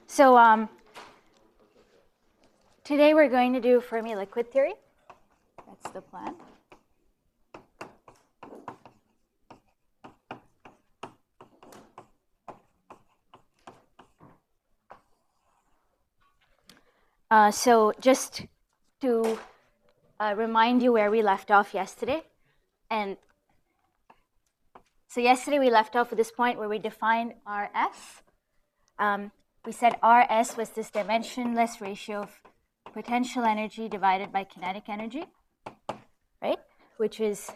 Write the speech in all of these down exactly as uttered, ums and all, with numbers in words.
So um, today we're going to do Fermi liquid theory. That's the plan. Uh, so just to uh, remind you where we left off yesterday. And so yesterday we left off at this point where we defined R S. Um, we said R S was this dimensionless ratio of potential energy divided by kinetic energy, right? Which is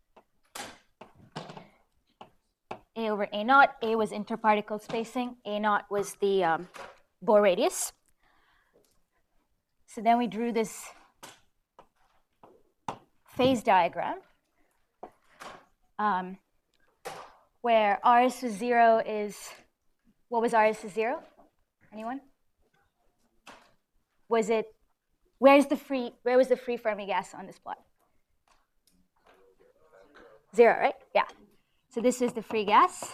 A over A naught. A was interparticle spacing. A naught was the um, Bohr radius. So then we drew this phase diagram um, where R S to zero is, what was R S to zero? Anyone? Was it, where's the free, where was the free Fermi gas on this plot? Zero, right? Yeah. So this is the free gas.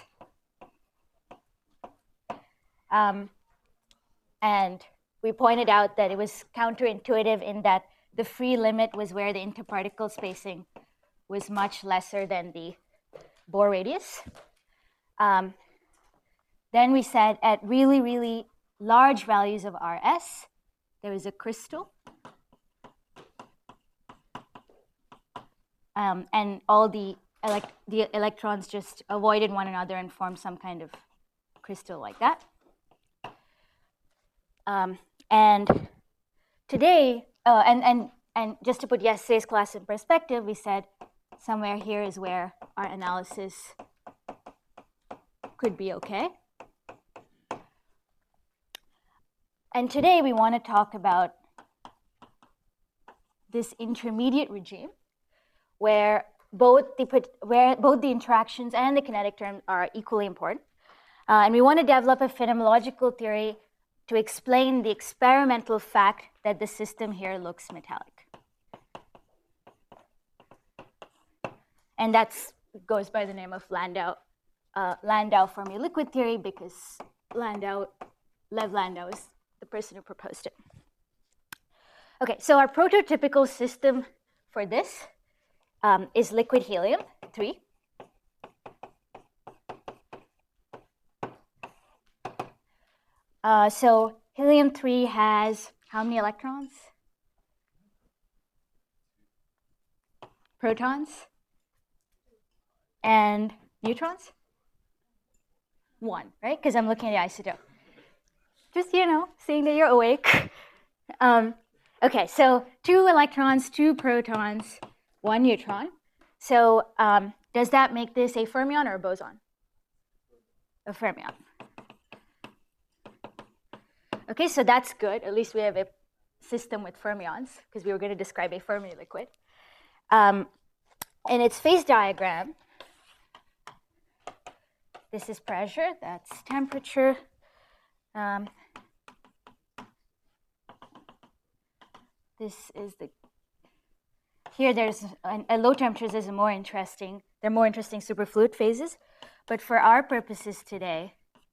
Um, and we pointed out that it was counterintuitive in that the free limit was where the interparticle spacing was much lesser than the Bohr radius. Um, then we said at really, really large values of R S, there is a crystal. Um, and all the, elect the electrons just avoided one another and formed some kind of crystal like that. Um, and today, uh, and, and, and just to put yesterday's class in perspective, we said somewhere here is where our analysis could be okay. And today we want to talk about this intermediate regime where both the, where both the interactions and the kinetic terms are equally important. Uh, and we want to develop a phenomenological theory to explain the experimental fact that the system here looks metallic. And that goes by the name of Landau, uh, Landau Fermi liquid theory, because Landau, Lev Landau is the person who proposed it. Okay, so our prototypical system for this um, is liquid helium three. Uh, so helium three has how many electrons? Protons? And neutrons? One, right? Because I'm looking at the isotope. Just, you know, seeing that you're awake. um, okay, so two electrons, two protons, one neutron. So um, does that make this a fermion or a boson? A fermion. Okay, so that's good. At least we have a system with fermions, because we were going to describe a Fermi liquid. Um, in its phase diagram, this is pressure, that's temperature. Um, this is the, here there's, at low temperatures there's a more interesting, they're more interesting superfluid phases. But for our purposes today,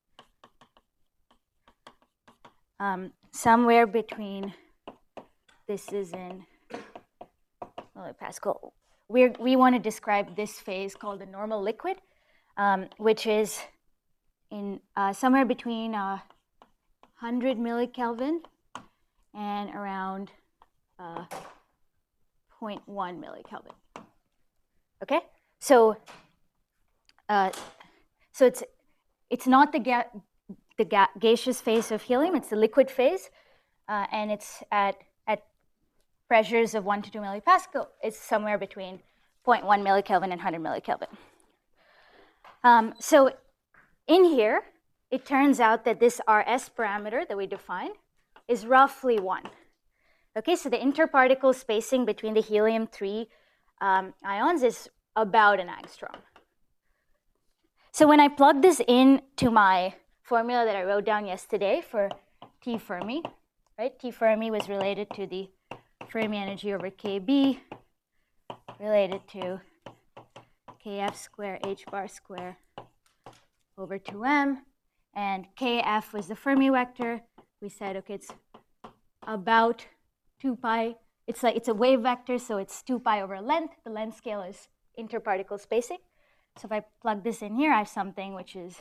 um, somewhere between, this is in millipascal, we're, we want to describe this phase called the normal liquid, um, which is in uh, somewhere between uh, one hundred millikelvin and around uh, zero point one millikelvin. Okay, so uh, so it's it's not the ga the ga gaseous phase of helium; it's the liquid phase, uh, and it's at at pressures of one to two millipascal. It's somewhere between zero point one millikelvin and one hundred millikelvin. Um, so in here, it turns out that this R S parameter that we defined is roughly one. Okay, so the interparticle spacing between the helium three um, ions is about an angstrom. So when I plug this into my formula that I wrote down yesterday for T Fermi, right? T Fermi was related to the Fermi energy over K B, related to K F square H bar square over two M, and K F was the Fermi vector, we said, okay, it's about two pi. It's like it's a wave vector, so it's two pi over length. The length scale is interparticle spacing. So if I plug this in here, I have something which is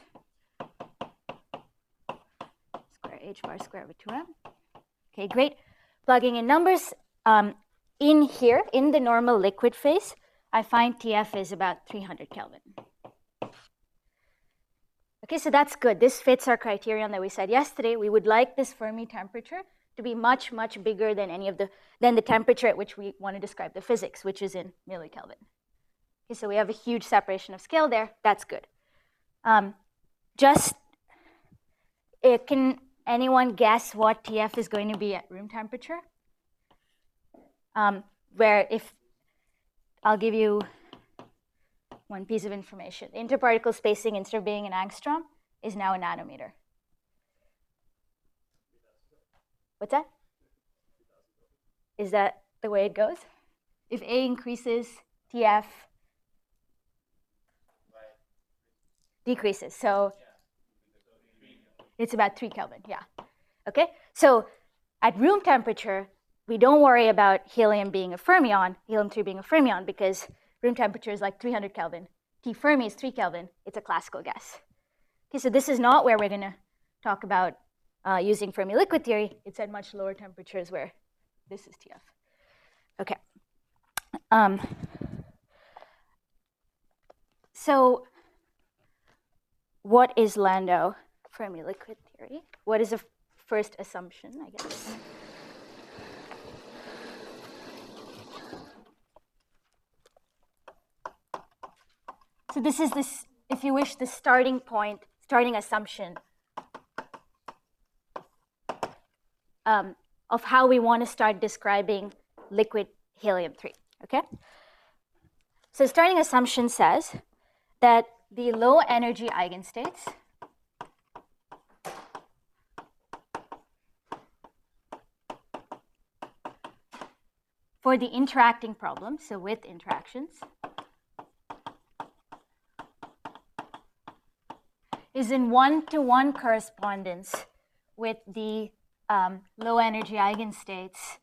square h bar square over two m. Okay, great. Plugging in numbers. Um, in here, in the normal liquid phase, I find T F is about three hundred Kelvin. Okay, so that's good. This fits our criterion that we said yesterday. We would like this Fermi temperature to be much, much bigger than any of the than the temperature at which we want to describe the physics, which is in millikelvin. Okay, so we have a huge separation of scale there. That's good. Um, just it, can anyone guess what T F is going to be at room temperature? Um, where if I'll give you one piece of information. The interparticle spacing, instead of being an angstrom, is now a nanometer. What's that? Is that the way it goes? If A increases, T F decreases. So it's about three Kelvin, yeah. Okay, so at room temperature, we don't worry about helium being a fermion, helium three being a fermion, because room temperature is like three hundred Kelvin. T Fermi is three Kelvin. It's a classical gas. Okay, so this is not where we're going to talk about uh, using Fermi liquid theory. It's at much lower temperatures where this is T F. Okay. Um, so what is Landau Fermi liquid theory? What is the first assumption, I guess? So this is this, if you wish, the starting point, starting assumption um, of how we want to start describing liquid helium three, okay? So starting assumption says that the low energy eigenstates for the interacting problem, so with interactions, is in one-to-one correspondence with the um, low energy eigenstates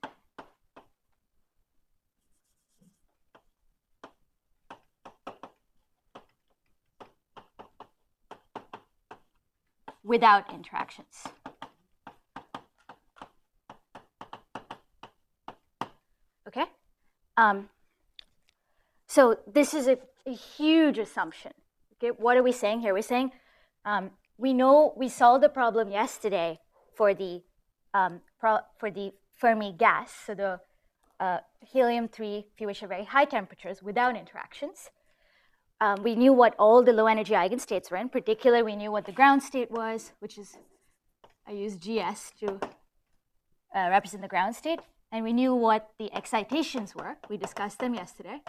without interactions. Okay? Um, so this is a, a huge assumption. Okay? What are we saying here? We're saying Um, we know we solved the problem yesterday for the um, pro for the Fermi gas, so the uh, helium three, if you wish, at very high temperatures without interactions. Um, we knew what all the low energy eigenstates were. In particular, we knew what the ground state was, which is, I use G S to uh, represent the ground state, and we knew what the excitations were. We discussed them yesterday.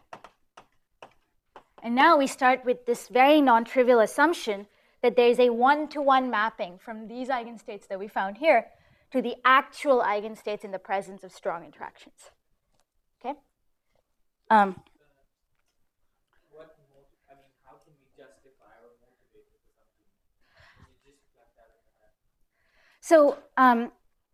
And now we start with this very non-trivial assumption that there is a one-to-one mapping from these eigenstates that we found here to the actual eigenstates in the presence of strong interactions. Okay? Um, what I mean, how can we justify or motivate this assumption? Can you just plug that in the head? So um,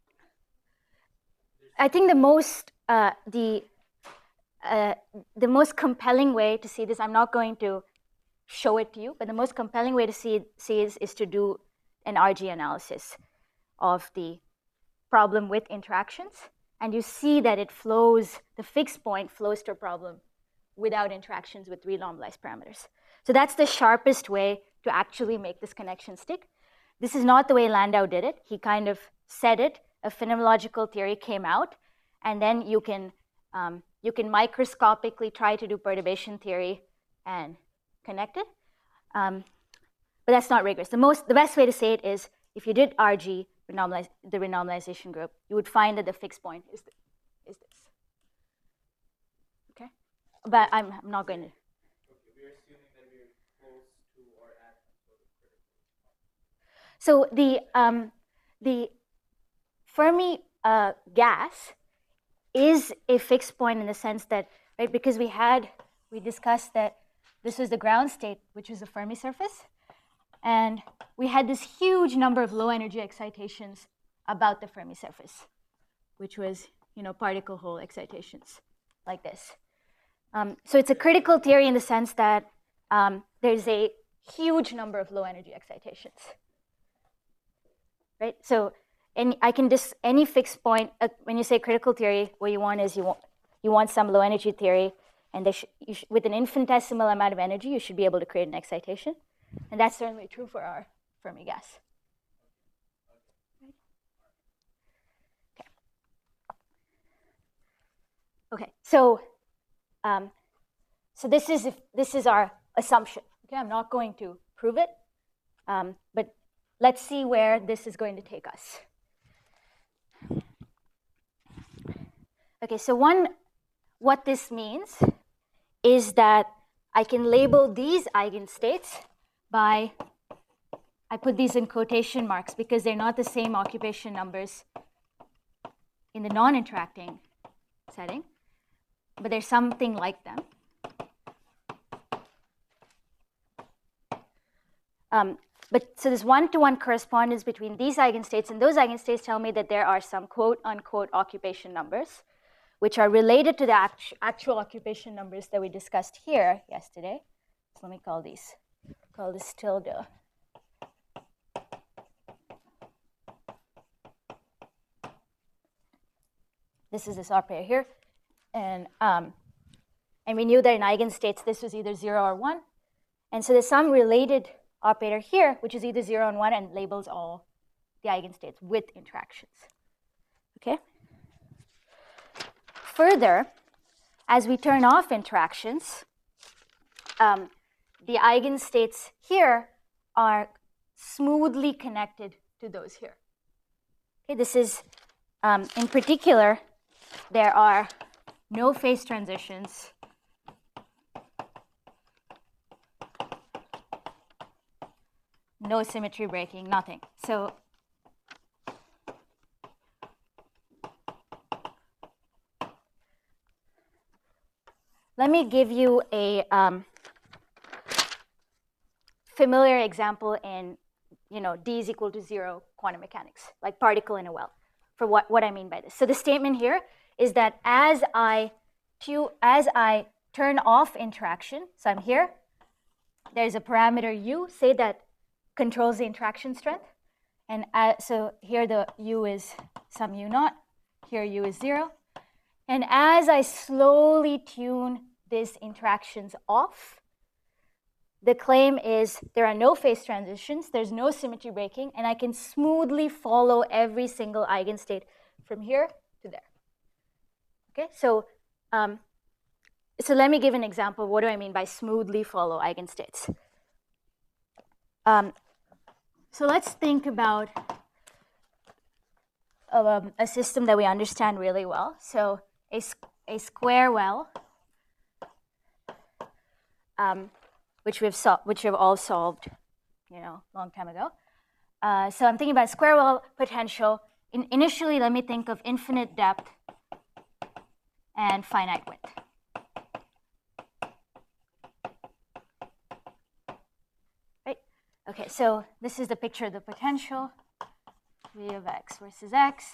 I think the most uh, the uh, the most compelling way to see this, I'm not going to show it to you, but the most compelling way to see it, see is, is to do an R G analysis of the problem with interactions, and you see that it flows, the fixed point flows to a problem without interactions with renormalized parameters. So that's the sharpest way to actually make this connection stick. This is not the way Landau did it. He kind of said it, a phenomenological theory came out, and then you can, um, you can microscopically try to do perturbation theory and connect it. Um, but that's not rigorous. The most, the best way to say it is if you did R G, renormalize, the renormalization group, you would find that the fixed point is, the, is this. Okay? But I'm, I'm not going to. Okay, we're assuming that we're close to or at some sort of critical point. So the, um, the Fermi uh, gas is a fixed point in the sense that, right, because we had, we discussed that this was the ground state, which was the Fermi surface. And we had this huge number of low energy excitations about the Fermi surface, which was, you know, particle hole excitations like this. Um, so it's a critical theory in the sense that um, there's a huge number of low energy excitations, right? So any, I can just, any fixed point, uh, when you say critical theory, what you want is you want, you want some low energy theory, and they sh you sh with an infinitesimal amount of energy, you should be able to create an excitation. And that's certainly true for our Fermi gas. Okay, okay. so um, so this is, if, this is our assumption. Okay, I'm not going to prove it, um, but let's see where this is going to take us. Okay, so one, what this means is that I can label these eigenstates by, I put these in quotation marks because they're not the same occupation numbers in the non-interacting setting, but there's something like them. Um, but so there's one-to-one correspondence between these eigenstates, and those eigenstates tell me that there are some quote-unquote occupation numbers, which are related to the act actual occupation numbers that we discussed here yesterday. So let me call these, call this tilde. This is this operator here, and um, and we knew that in eigenstates this was either zero or one, and so there's some related operator here, which is either zero and one, and labels all the eigenstates with interactions. Okay. Further, as we turn off interactions, um, the eigenstates here are smoothly connected to those here. Okay, this is, um, in particular, there are no phase transitions, no symmetry breaking, nothing. So let me give you a um, familiar example in, you know, d is equal to zero quantum mechanics, like particle in a well, for what, what I mean by this. So the statement here is that as I, tu as I turn off interaction, so I'm here, there's a parameter u, say that controls the interaction strength. And uh, so here the u is some u naught, here u is zero. And as I slowly tune these interactions off, the claim is there are no phase transitions, there's no symmetry breaking, and I can smoothly follow every single eigenstate from here to there. Okay, so um, so let me give an example. What do I mean by smoothly follow eigenstates? Um, so let's think about um, a system that we understand really well. So a, a square well, um, which we've sol which we've all solved, you know, a long time ago. Uh, so I'm thinking about square well potential. In, initially, let me think of infinite depth and finite width. Right? Okay, so this is the picture of the potential, v of x versus x.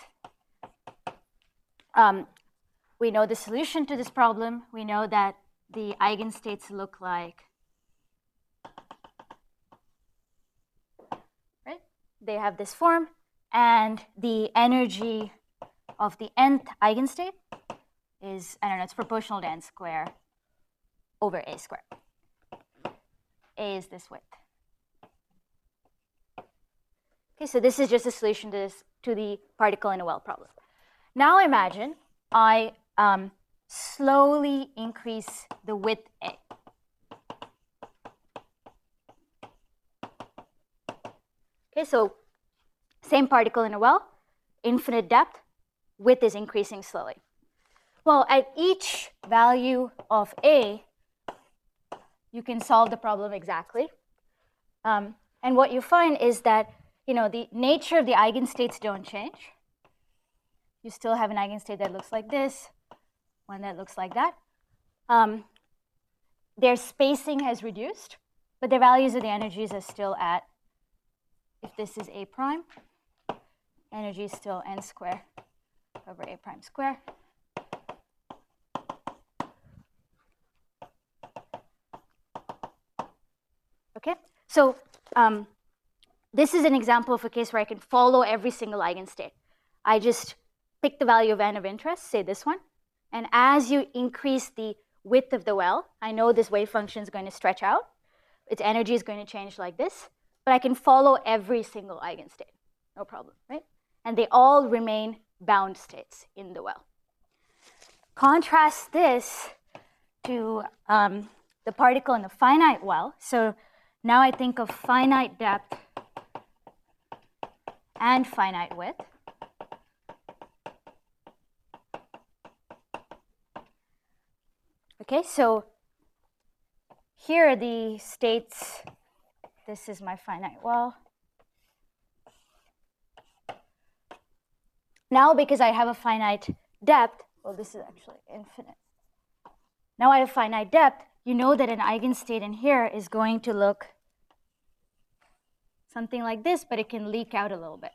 Um, we know the solution to this problem. We know that the eigenstates look like, right? They have this form, and the energy of the nth eigenstate is, I don't know, it's proportional to n square over a squared. A is this width. Okay, so this is just a solution to this, to the particle in a well problem. Now imagine I um, slowly increase the width a. Okay, so same particle in a well, infinite depth, width is increasing slowly. Well, at each value of a, you can solve the problem exactly. Um, and what you find is that, you know, the nature of the eigenstates don't change. You still have an eigenstate that looks like this, one that looks like that. Um, their spacing has reduced, but their values of the energies are still at, if this is a prime, energy is still n square over a prime square. Okay, so um, this is an example of a case where I can follow every single eigenstate. I just pick the value of n of interest, say this one, and as you increase the width of the well, I know this wave function is going to stretch out. Its energy is going to change like this, but I can follow every single eigenstate, no problem, right? And they all remain bound states in the well. Contrast this to um, the particle in the finite well. So now I think of finite depth and finite width. Okay, so here are the states. This is my finite well. Now, because I have a finite depth, well, this is actually infinite. Now I have finite depth. You know that an eigenstate in here is going to look something like this, but it can leak out a little bit.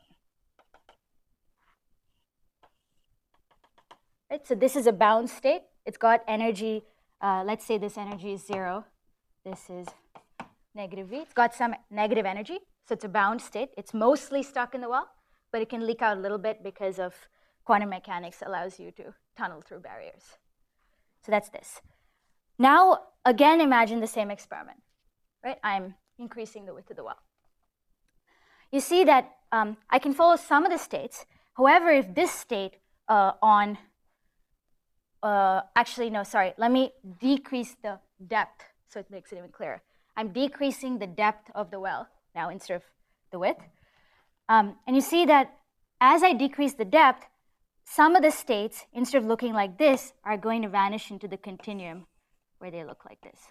Right, so this is a bound state. It's got energy. Uh, let's say this energy is zero. This is negative V. It's got some negative energy, so it's a bound state. It's mostly stuck in the well, but it can leak out a little bit because of quantum mechanics allows you to tunnel through barriers. So that's this. Now, again, imagine the same experiment, right? I'm increasing the width of the well. You see that um, I can follow some of the states. However, if this state uh, on, uh, actually, no, sorry, let me decrease the depth so it makes it even clearer. I'm decreasing the depth of the well now instead of the width. Um, and you see that as I decrease the depth, some of the states, instead of looking like this, are going to vanish into the continuum where they look like this.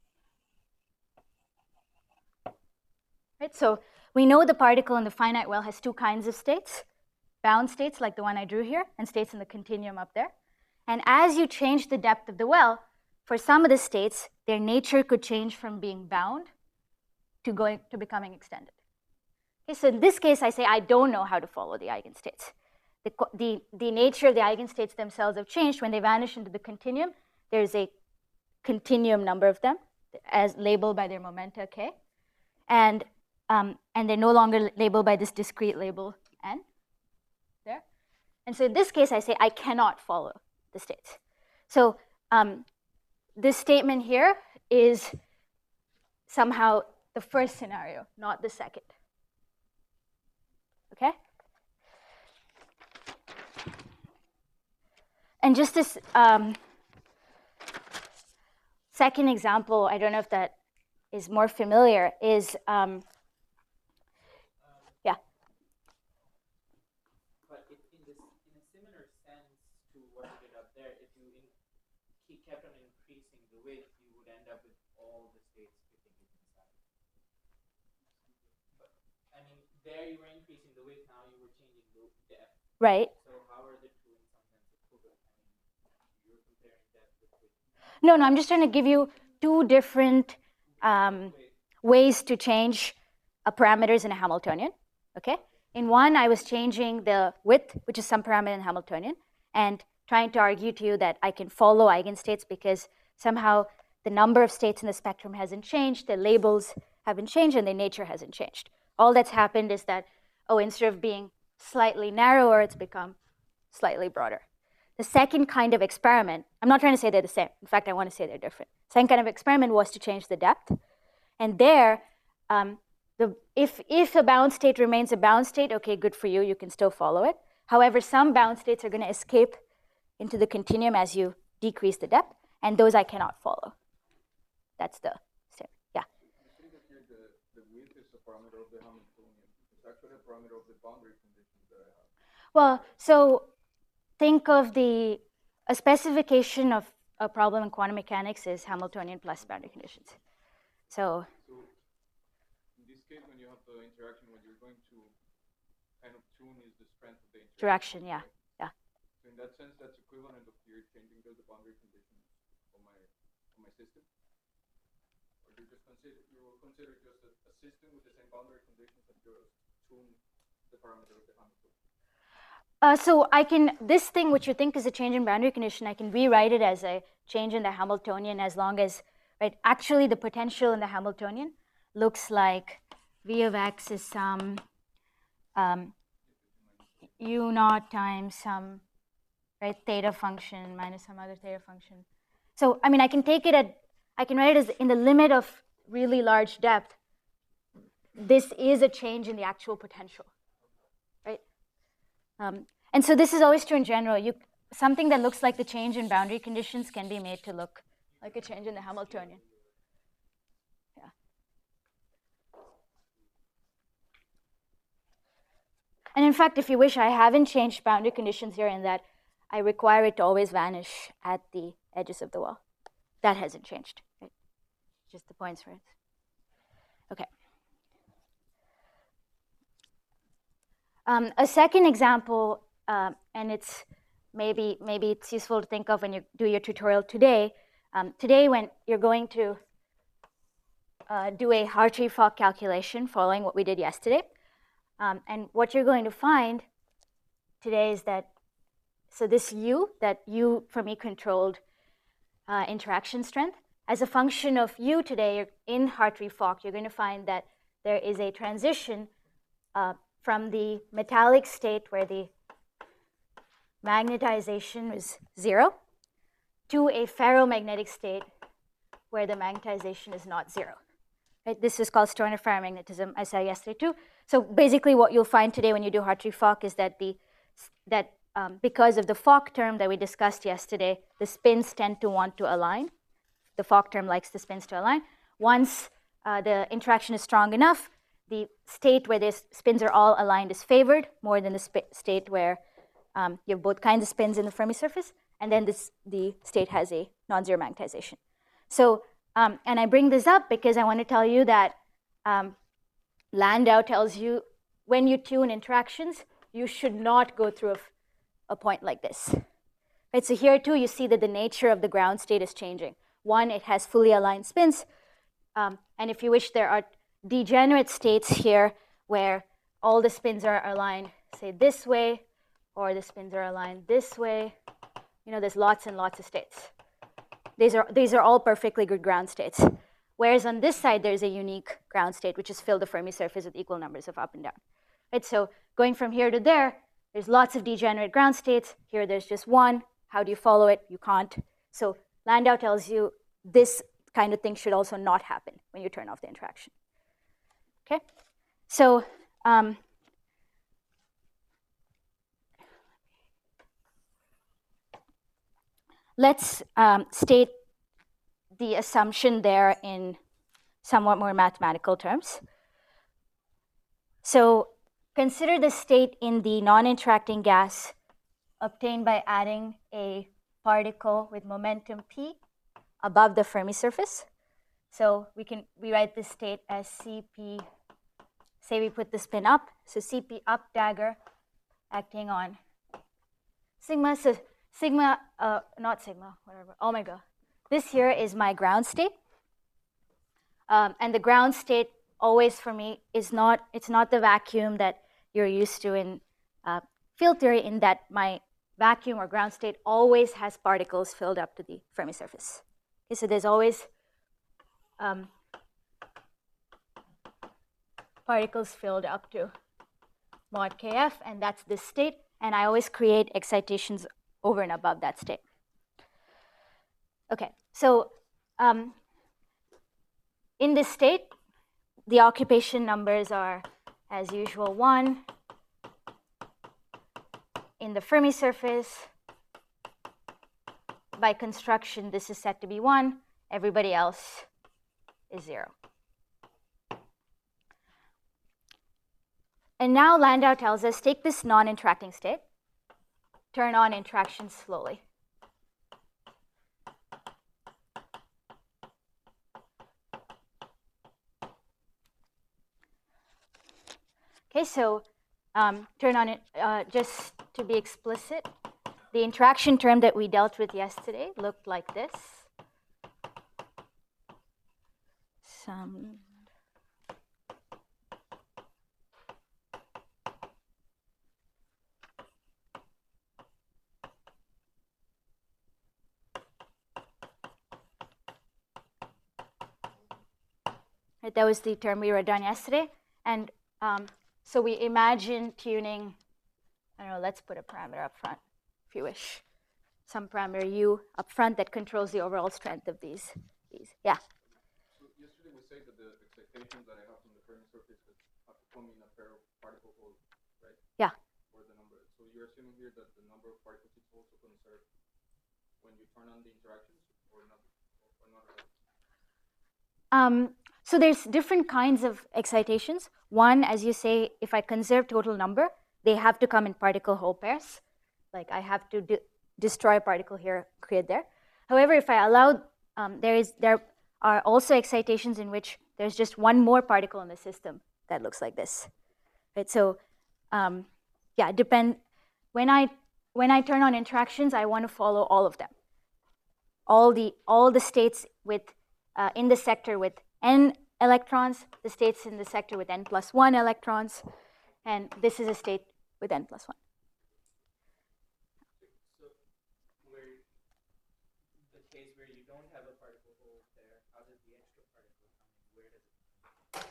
Right, so we know the particle in the finite well has two kinds of states, bound states like the one I drew here, and states in the continuum up there. And as you change the depth of the well, for some of the states, their nature could change from being bound to going to becoming extended. Okay, so in this case, I say I don't know how to follow the eigenstates. The, the, the nature of the eigenstates themselves have changed. When they vanish into the continuum, there's a continuum number of them as labeled by their momenta k. And, um, and they're no longer labeled by this discrete label n there. And so in this case, I say I cannot follow the states. So um, this statement here is somehow the first scenario, not the second. Okay? And just this um, second example, I don't know if that is more familiar, is, um, yeah. But if in, this, in a similar sense to what you did up there, if you in, keep, kept on increasing the width, you would end up with all the states fitting it inside. But, I mean, there you were increasing the width, now you were changing the depth. Right. So how are the two in some sense equivalent? I mean, you're comparing depth with width. No, no, I'm just trying to give you two different um, ways to change a parameters in a Hamiltonian, okay? In one, I was changing the width, which is some parameter in Hamiltonian, and trying to argue to you that I can follow eigenstates because somehow the number of states in the spectrum hasn't changed, the labels haven't changed, and their nature hasn't changed. All that's happened is that, oh, instead of being slightly narrower, it's become slightly broader. The second kind of experiment, I'm not trying to say they're the same. In fact, I want to say they're different. Second kind of experiment was to change the depth. And there, um, the, if, if a bound state remains a bound state, okay, good for you, you can still follow it. However, some bound states are going to escape into the continuum as you decrease the depth, and those I cannot follow. That's the same. Yeah? You say that here the, the width is a parameter of the Hamiltonian. It's actually a parameter of the boundary conditions that I have. Well, so think of the, a specification of a problem in quantum mechanics is Hamiltonian plus boundary conditions. So, So in this case, when you have the interaction, what you're going to kind of tune is the strength of the interaction. direction, yeah, right? yeah. So in that sense, that's equivalent of here changing the boundary conditions of my of my system. Or you just consider you will consider just a, a system with the same boundary conditions and you tune the parameter of the Hamiltonian. Uh, so I can, this thing which you think is a change in boundary condition, I can rewrite it as a change in the Hamiltonian as long as, right, actually the potential in the Hamiltonian looks like V of x is some um, u naught times some, right, theta function minus some other theta function. So, I mean, I can take it at, I can write it as in the limit of really large depth. This is a change in the actual potential, right? Um, and so this is always true in general. You, something that looks like the change in boundary conditions can be made to look like a change in the Hamiltonian. Yeah. And in fact, if you wish, I haven't changed boundary conditions here in that I require it to always vanish at the edges of the wall. That hasn't changed, right? Just the points for it. Okay. Um, a second example, uh, and it's maybe maybe it's useful to think of when you do your tutorial today. Um, today, when you're going to uh, do a Hartree-Fock calculation following what we did yesterday, um, and what you're going to find today is that, so this u, that u for me controlled uh, interaction strength, as a function of u today in Hartree-Fock, you're going to find that there is a transition uh, from the metallic state where the magnetization is zero to a ferromagnetic state where the magnetization is not zero. Right? This is called Stoner ferromagnetism, I said yesterday too. So basically what you'll find today when you do Hartree-Fock is that, the, that um, because of the Fock term that we discussed yesterday, the spins tend to want to align. The Fock term likes the spins to align. Once uh, the interaction is strong enough, the state where the spins are all aligned is favored more than the sp state where um, you have both kinds of spins in the Fermi surface, and then this, the state has a non-zero magnetization. So, um, and I bring this up because I want to tell you that um, Landau tells you when you tune interactions, you should not go through a, a point like this. Right, so here too, you see that the nature of the ground state is changing. One, it has fully aligned spins, um, and if you wish, there are degenerate states here where all the spins are aligned, say, this way, or the spins are aligned this way. You know, there's lots and lots of states. These are, these are all perfectly good ground states. Whereas on this side, there's a unique ground state, which is fill the Fermi surface with equal numbers of up and down. Right, so going from here to there, there's lots of degenerate ground states. Here, there's just one. How do you follow it? You can't. So Landau tells you this kind of thing should also not happen when you turn off the interaction. Okay, so um, let's um, state the assumption there in somewhat more mathematical terms. So consider the state in the non-interacting gas obtained by adding a particle with momentum p above the Fermi surface. So we can rewrite this state as Cp, say we put the spin up, so Cp up dagger acting on sigma, so sigma, uh, not sigma, whatever, omega. This here is my ground state. Um, and the ground state always for me is not, it's not the vacuum that you're used to in uh, field theory, in that my vacuum or ground state always has particles filled up to the Fermi surface. Okay, so there's always um, particles filled up to mod kf, and that's this state, and I always create excitations over and above that state. Okay, so um, in this state, the occupation numbers are, as usual, one in the Fermi surface. By construction, this is set to be one. Everybody else is zero. And now Landau tells us, take this non-interacting state, turn on interaction slowly. Okay, so um, turn on it, uh, just to be explicit, the interaction term that we dealt with yesterday looked like this. Some Right? That was the term we were done yesterday. And um, so we imagine tuning, I don't know, let's put a parameter up front, if you wish. Some parameter u up front that controls the overall strength of these. these. Yeah? So yesterday we said that the excitations that I have from the Fermi surface have to come in a pair of particle holes, right? Yeah. Or the number. So you're assuming here that the number of particles is also conserved when you turn on the interactions, or not? Or not at all? Um, so there's different kinds of excitations. One, as you say, if I conserve total number, they have to come in particle hole pairs. Like I have to de destroy a particle here, create there. However, if I allow, um, there is there are also excitations in which there's just one more particle in the system that looks like this. Right? So, um, yeah, depend. When I when I turn on interactions, I want to follow all of them. All the all the states with uh, in the sector with n electrons, the states in the sector with n plus one electrons, and this is a state with n plus one. So, where the case where you don't have a particle hole there, how does the extra particle come in? Where does it?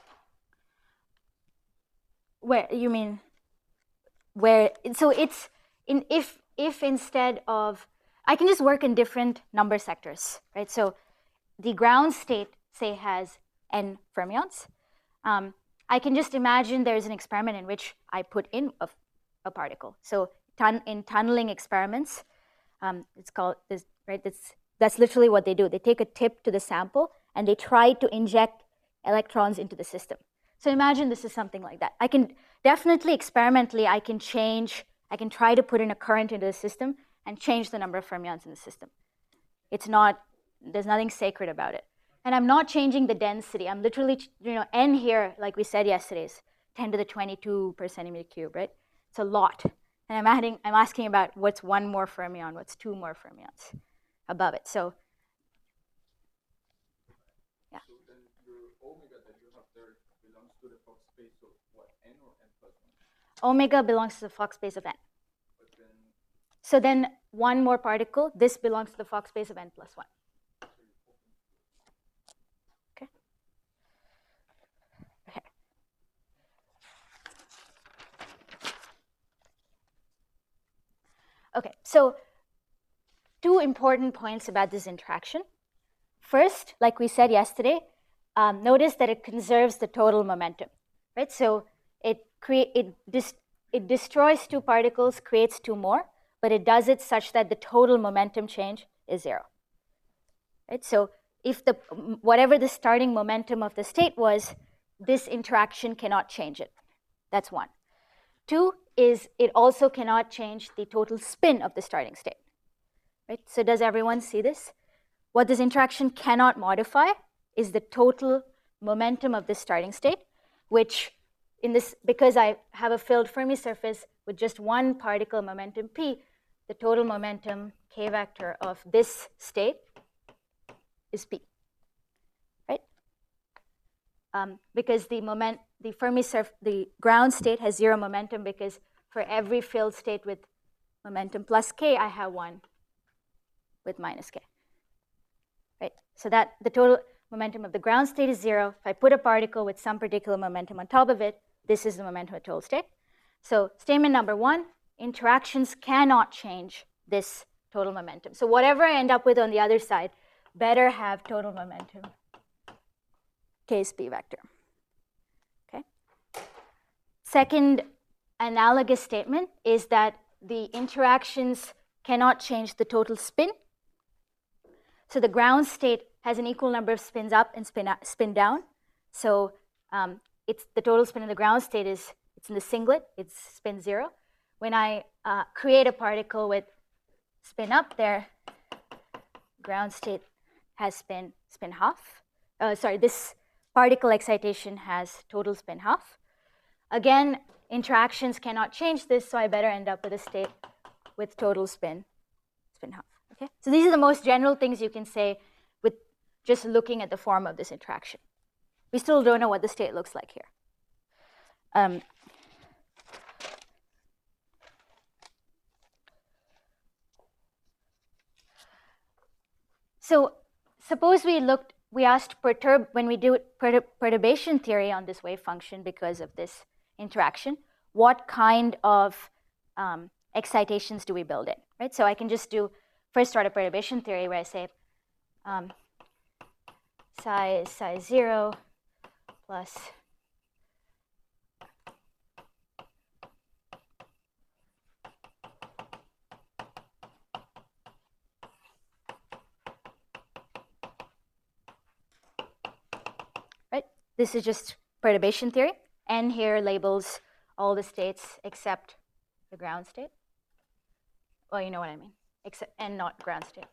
Where you mean? Where so it's in if if instead of I can just work in different number sectors, right? So the ground state, say, has n fermions. Um, I can just imagine there's an experiment in which I put in a, a particle. So tun in tunneling experiments, um, it's called this, right? That's that's literally what they do. They take a tip to the sample and they try to inject electrons into the system. So imagine this is something like that. I can definitely experimentally, I can change, I can try to put in a current into the system and change the number of fermions in the system. It's not, there's nothing sacred about it. And I'm not changing the density. I'm literally, you know, n here, like we said yesterday, is ten to the twenty-two per centimeter cube, right? It's a lot. And I'm adding, I'm asking about what's one more fermion, what's two more fermions above it. So, yeah. So then your omega that you have there belongs to the Fock space of what, n or n plus one? Omega belongs to the Fock space of n. But then, So then one more particle, this belongs to the Fock space of n plus one. Okay. Okay. Okay, so two important points about this interaction. First, like we said yesterday, um, notice that it conserves the total momentum, right? So it create it dis it destroys two particles, creates two more, but it does it such that the total momentum change is zero, right? So if the whatever the starting momentum of the state was, this interaction cannot change it. That's one. Two is it also cannot change the total spin of the starting state, right? So does everyone see this? What this interaction cannot modify is the total momentum of the starting state, which in this, because I have a filled Fermi surface with just one particle momentum p, the total momentum k vector of this state is p, right? Um, because the moment, the Fermi surf, the ground state has zero momentum because for every filled state with momentum plus k, I have one with minus k. Right? So that the total momentum of the ground state is zero. If I put a particle with some particular momentum on top of it, this is the momentum of total state. So statement number one, interactions cannot change this total momentum. So whatever I end up with on the other side, better have total momentum k is p vector. Okay. Second analogous statement is that the interactions cannot change the total spin. So the ground state has an equal number of spins up and spin, up, spin down. So um, it's the total spin in the ground state is, it's in the singlet, it's spin zero. When I uh, create a particle with spin up there, ground state has spin, spin half. Uh, sorry, this particle excitation has total spin half. Again, interactions cannot change this, so I better end up with a state with total spin, spin half. Okay? So these are the most general things you can say with just looking at the form of this interaction. We still don't know what the state looks like here. Um, so suppose we looked we asked perturb when we do pertur perturbation theory on this wave function because of this interaction, what kind of um, excitations do we build in, right? So I can just do first order perturbation theory where I say um, psi is psi zero plus right? This is just perturbation theory. N here labels all the states except the ground state. Well, you know what I mean, except and not ground state.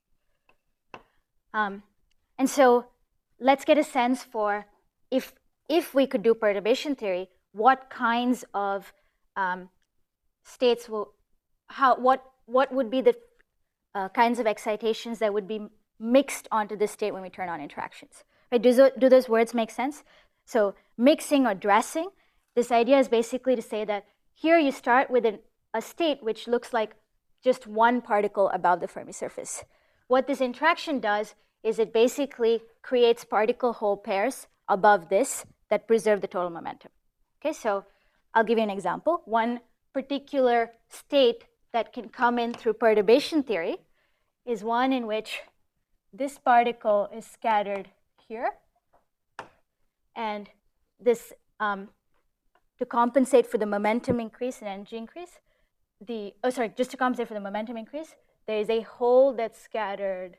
Um, and so let's get a sense for if if we could do perturbation theory, what kinds of um, states will, how what what would be the uh, kinds of excitations that would be mixed onto this state when we turn on interactions. Right? Do, do those words make sense? So mixing or dressing, this idea is basically to say that here you start with an, a state which looks like just one particle above the Fermi surface. What this interaction does is it basically creates particle-hole pairs above this that preserve the total momentum. Okay, so I'll give you an example. One particular state that can come in through perturbation theory is one in which this particle is scattered here, and this, um, to compensate for the momentum increase and energy increase, the, oh sorry, just to compensate for the momentum increase, there is a hole that's scattered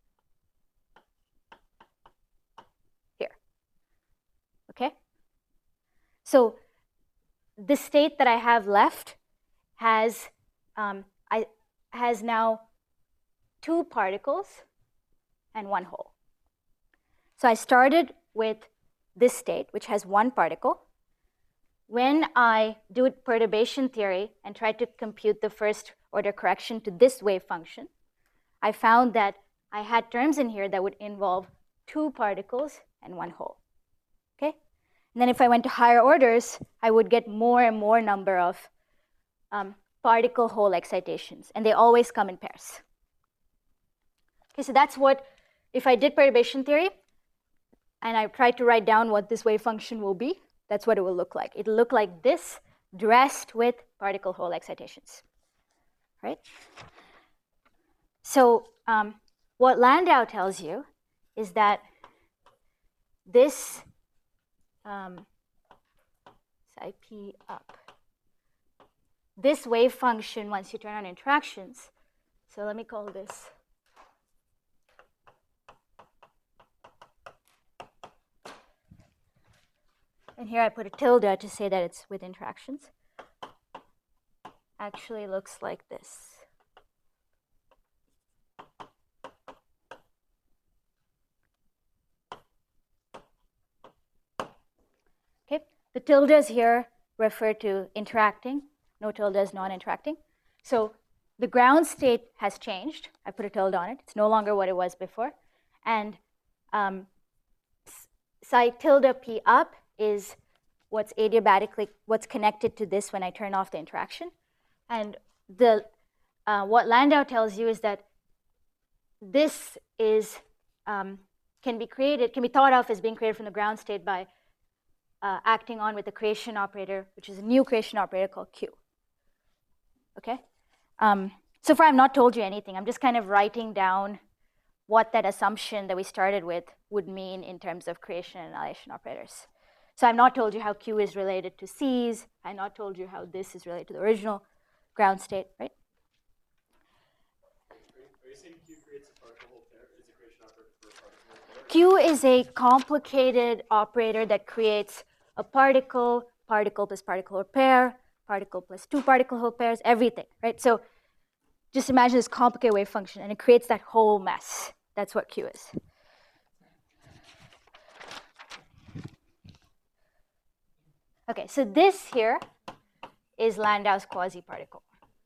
here, okay? So the state that I have left has, um, I, has now two particles and one hole. So I started with this state, which has one particle. When I do perturbation theory and try to compute the first order correction to this wave function, I found that I had terms in here that would involve two particles and one hole. Okay? And then if I went to higher orders, I would get more and more number of um, particle hole excitations, and they always come in pairs. Okay, so that's what, if I did perturbation theory and I tried to write down what this wave function will be, that's what it will look like. It'll look like this, dressed with particle hole excitations, right? So um, what Landau tells you is that this um, psi p up, this wave function, once you turn on interactions, so let me call this and here I put a tilde to say that it's with interactions, actually looks like this. Okay, the tildes here refer to interacting, no tildes non-interacting. So the ground state has changed. I put a tilde on it. It's no longer what it was before. And um, psi tilde p up is what's adiabatically, what's connected to this when I turn off the interaction. And the, uh, what Landau tells you is that this is, um, can be created, can be thought of as being created from the ground state by uh, acting on with the creation operator, which is a new creation operator called Q. Okay? Um, so far, I've not told you anything. I'm just kind of writing down what that assumption that we started with would mean in terms of creation and annihilation operators. So I've not told you how Q is related to C's. I've not told you how this is related to the original ground state, right? Are you saying Q creates a particle hole pair? Is a creation operator for a particle hole pair? Q is a complicated operator that creates a particle, particle plus particle hole pair, particle plus two particle hole pairs, everything, right? So just imagine this complicated wave function, and it creates that whole mess. That's what Q is. Okay, so this here is Landau's quasi-particle.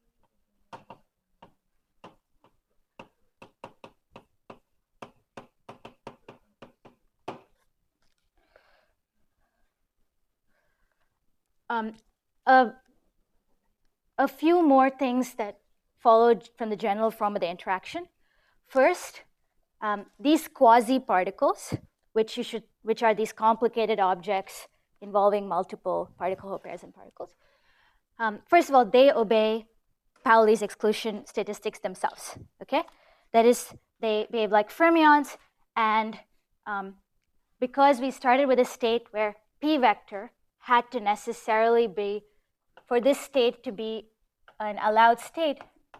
Um, a, a few more things that followed from the general form of the interaction. First, um, these quasi-particles, which you should, which are these complicated objects involving multiple particle Hall pairs and particles. Um, first of all, they obey Pauli's exclusion statistics themselves. Okay, that is, they behave like fermions, and um, because we started with a state where p vector had to necessarily be, for this state to be an allowed state,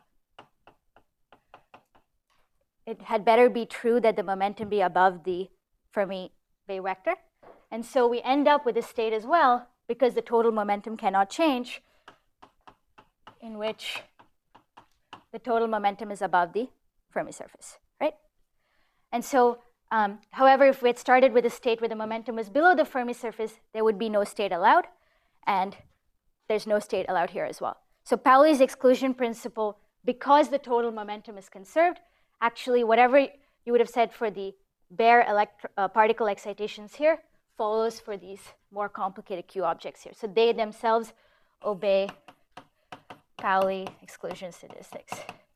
it had better be true that the momentum be above the Fermi wave vector. And so we end up with a state as well, because the total momentum cannot change, in which the total momentum is above the Fermi surface, right? And so, um, however, if we had started with a state where the momentum was below the Fermi surface, there would be no state allowed, and there's no state allowed here as well. So Pauli's exclusion principle, because the total momentum is conserved, actually whatever you would have said for the bare electro, uh, particle excitations here follows for these more complicated Q objects here. So they themselves obey Pauli exclusion statistics.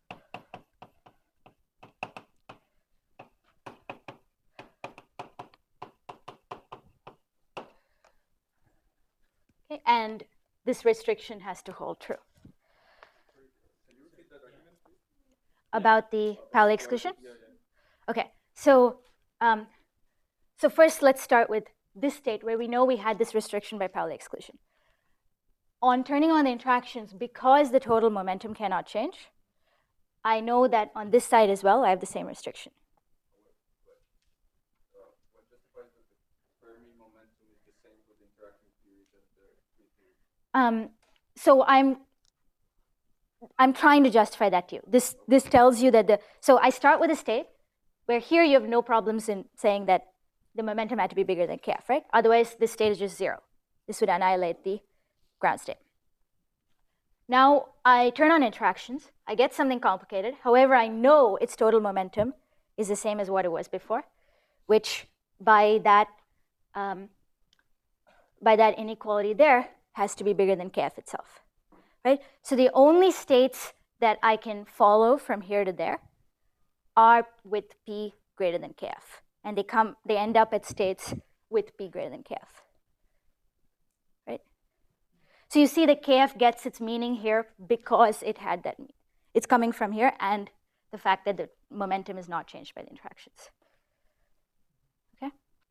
Okay, and this restriction has to hold true. About the Pauli exclusion? Okay, so um, so first let's start with this state where we know we had this restriction by Pauli exclusion. On turning on the interactions, because the total momentum cannot change, I know that on this side as well I have the same restriction. What justifies that the Fermi momentum is the same with interaction theory as the free theory? Um, so I'm I'm trying to justify that to you. This this tells you that the so I start with a state where here you have no problems in saying that the momentum had to be bigger than K F, right? Otherwise, this state is just zero. This would annihilate the ground state. Now I turn on interactions. I get something complicated. However, I know its total momentum is the same as what it was before, which by that um, by that inequality there has to be bigger than K F itself, right? So the only states that I can follow from here to there are with P greater than K F, and they come they end up at states with P greater than K F. So you see that K F gets its meaning here because it had that meaning. It's coming from here and the fact that the momentum is not changed by the interactions. Okay?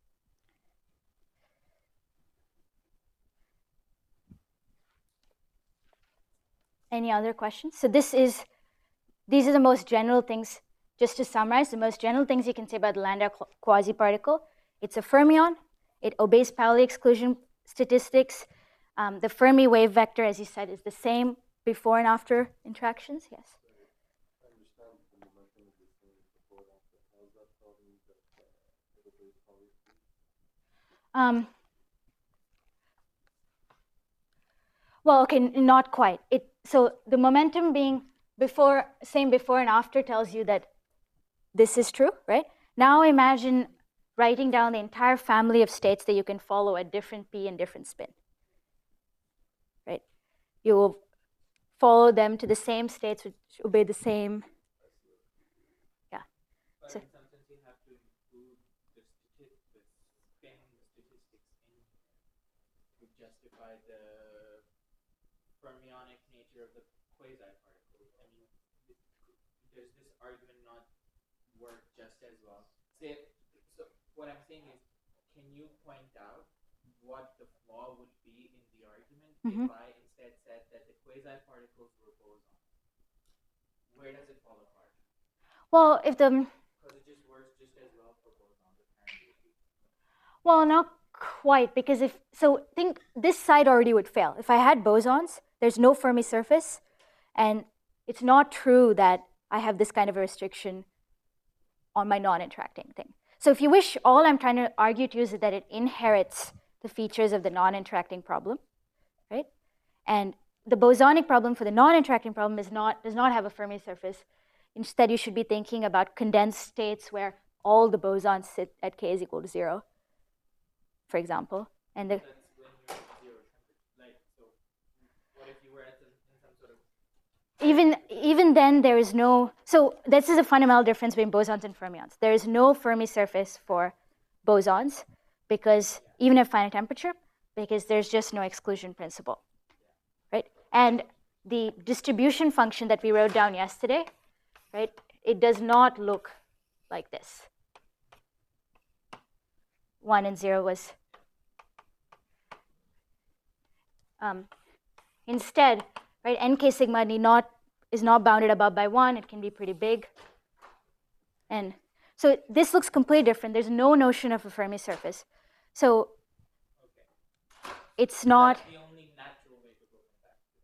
Any other questions? So this is, these are the most general things. Just to summarize, the most general things you can say about the Landau quasi-particle. It's a fermion. It obeys Pauli exclusion statistics. Um, the Fermi wave vector, as you said, is the same before and after interactions. Yes? I understand the momentum is the same before and after. How is that telling me that uh, it obeys Pauli exclusion? Um, well, okay, n- not quite. It, so the momentum being before, same before and after tells you that this is true, right? Now imagine writing down the entire family of states that you can follow at different P and different spin. You will follow them to the same states which obey the same. Yeah. But So, in some sense, you have to include the statistics, the spin statistics in to justify the fermionic nature of the quasi-particle. I mean, does this argument not work just as well? Say, so what I'm saying is, can you point out what the flaw would be in the argument Mhm. if I instead said that the quasi-particles were bosons? Where does it fall apart? well, if the Because it just works just as well for bosons, apparently. well, not quite, because if so, think this side already would fail. If I had bosons, there's no Fermi surface, and it's not true that I have this kind of a restriction on my non-interacting thing. So if you wish, all I'm trying to argue to you is that it inherits the features of the non-interacting problem, right? And the bosonic problem for the non-interacting problem is not, does not have a Fermi surface. Instead, you should be thinking about condensed states where all the bosons sit at k is equal to zero, for example. And the, That's when you're at zero temperature. Like, so what if you were at some, in some sort of even even then, there is no, so this is a fundamental difference between bosons and fermions. There is no Fermi surface for bosons because even at finite temperature, because there's just no exclusion principle, right? And the distribution function that we wrote down yesterday, right, it does not look like this. One and zero was, um, instead, right, Nk sigma need not, is not bounded above by one. It can be pretty big. And so this looks completely different. There's no notion of a Fermi surface. So Okay. it's not. That's the only natural way to go back to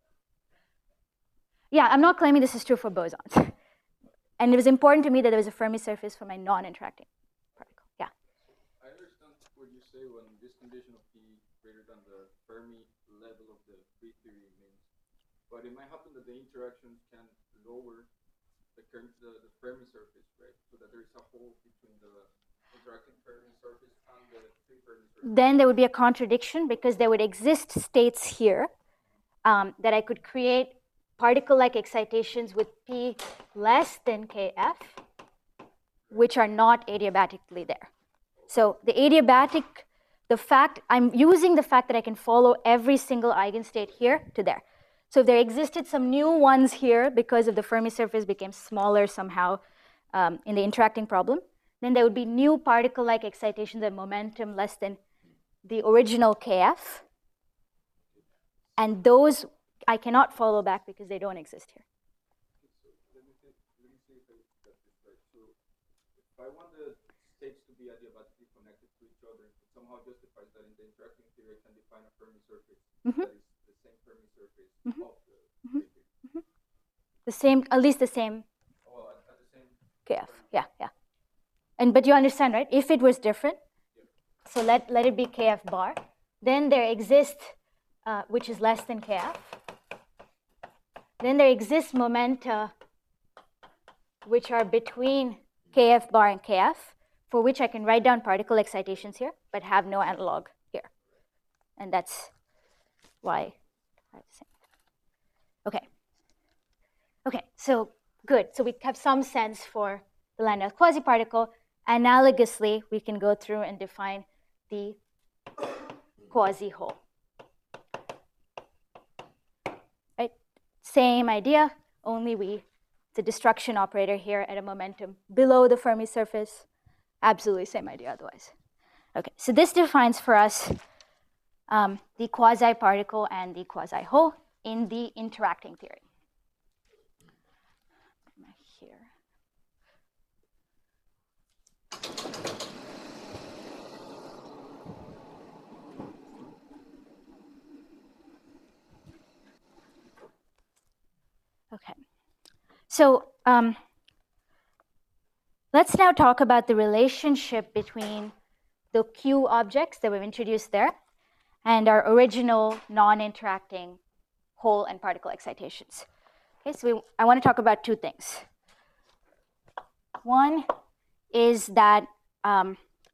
that. Yeah, I'm not claiming this is true for bosons. And it was important to me that there was a Fermi surface for my non-interacting particle. Yeah. I understand what you say when this condition of P greater than the Fermi level of the free theory means. But it might happen that the interactions can lower the, current, the, the Fermi surface, right? So that there is a hole between the interacting Fermi surface and the free Fermi surface. Then there would be a contradiction because there would exist states here um, that I could create particle-like excitations with P less than Kf, which are not adiabatically there. So the adiabatic, the fact, I'm using the fact that I can follow every single eigenstate here to there. So if there existed some new ones here because of the Fermi surface became smaller somehow um, in the interacting problem, then there would be new particle-like excitations at momentum less than the original Kf. And those I cannot follow back because they don't exist here. So let me see, let me see if I got this right. So if I want the states to be adiabatically connected to each other, it somehow justifies that in the interacting theory I can define a Fermi surface Mm-hmm. that is the same Fermi surface Mhm. of the Mhm. free theory. The same, at least the same Oh, at, at the same Kf. Yeah, yeah. And but you understand, right? If it was different, so let let it be Kf bar, then there exists, uh, which is less than Kf. Then there exists momenta which are between Kf bar and Kf, for which I can write down particle excitations here, but have no analog here. And that's why I have the same. Okay. Okay, so good. So we have some sense for the Landau quasi-particle. Analogously, we can go through and define the quasi-hole. Right? Same idea, only we, it's a destruction operator here at a momentum below the Fermi surface. Absolutely same idea otherwise. Okay, so this defines for us um, the quasi-particle and the quasi-hole in the interacting theory. Here. Okay, so um, let's now talk about the relationship between the Q objects that we've introduced there and our original non-interacting hole and particle excitations. Okay, so we, I want to talk about two things. One is that um,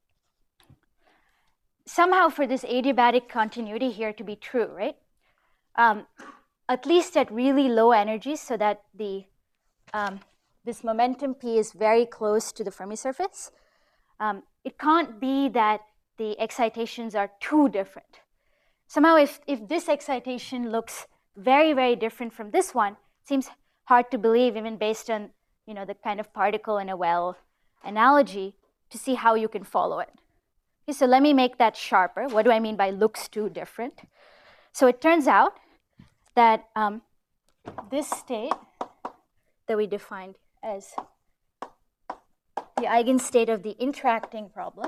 somehow for this adiabatic continuity here to be true, right? Um, at least at really low energies, so that the um, this momentum P is very close to the Fermi surface. Um, it can't be that the excitations are too different. Somehow if, if this excitation looks very, very different from this one, it seems hard to believe, even based on you know, the kind of particle in a well analogy, to see how you can follow it. Okay, so let me make that sharper. What do I mean by looks too different? So it turns out that um, this state that we defined as the eigenstate of the interacting problem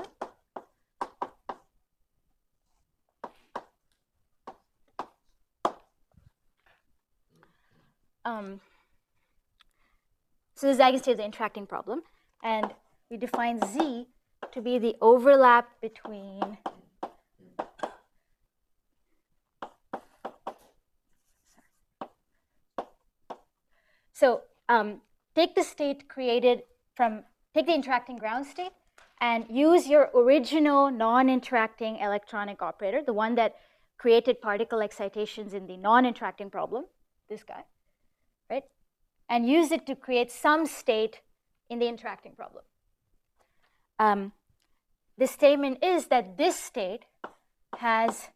um, so this is the eigenstate of the interacting problem, and we define Z to be the overlap between So um, take the state created from, take the interacting ground state and use your original non-interacting electronic operator, the one that created particle excitations in the non-interacting problem, this guy, right? and use it to create some state in the interacting problem. Um, the statement is that this state has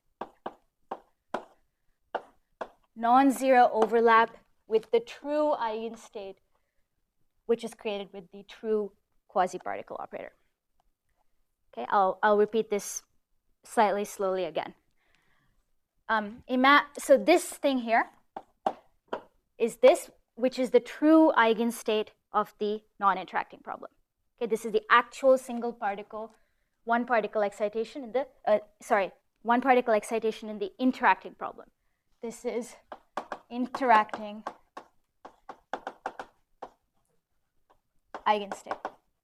non-zero overlap with the true eigenstate, which is created with the true quasi-particle operator. Okay, I'll, I'll repeat this slightly slowly again. Um, ima so this thing here is this, which is the true eigenstate of the non-interacting problem. Okay, this is the actual single particle, one particle excitation in the, uh, sorry, one particle excitation in the interacting problem. This is interacting eigenstate.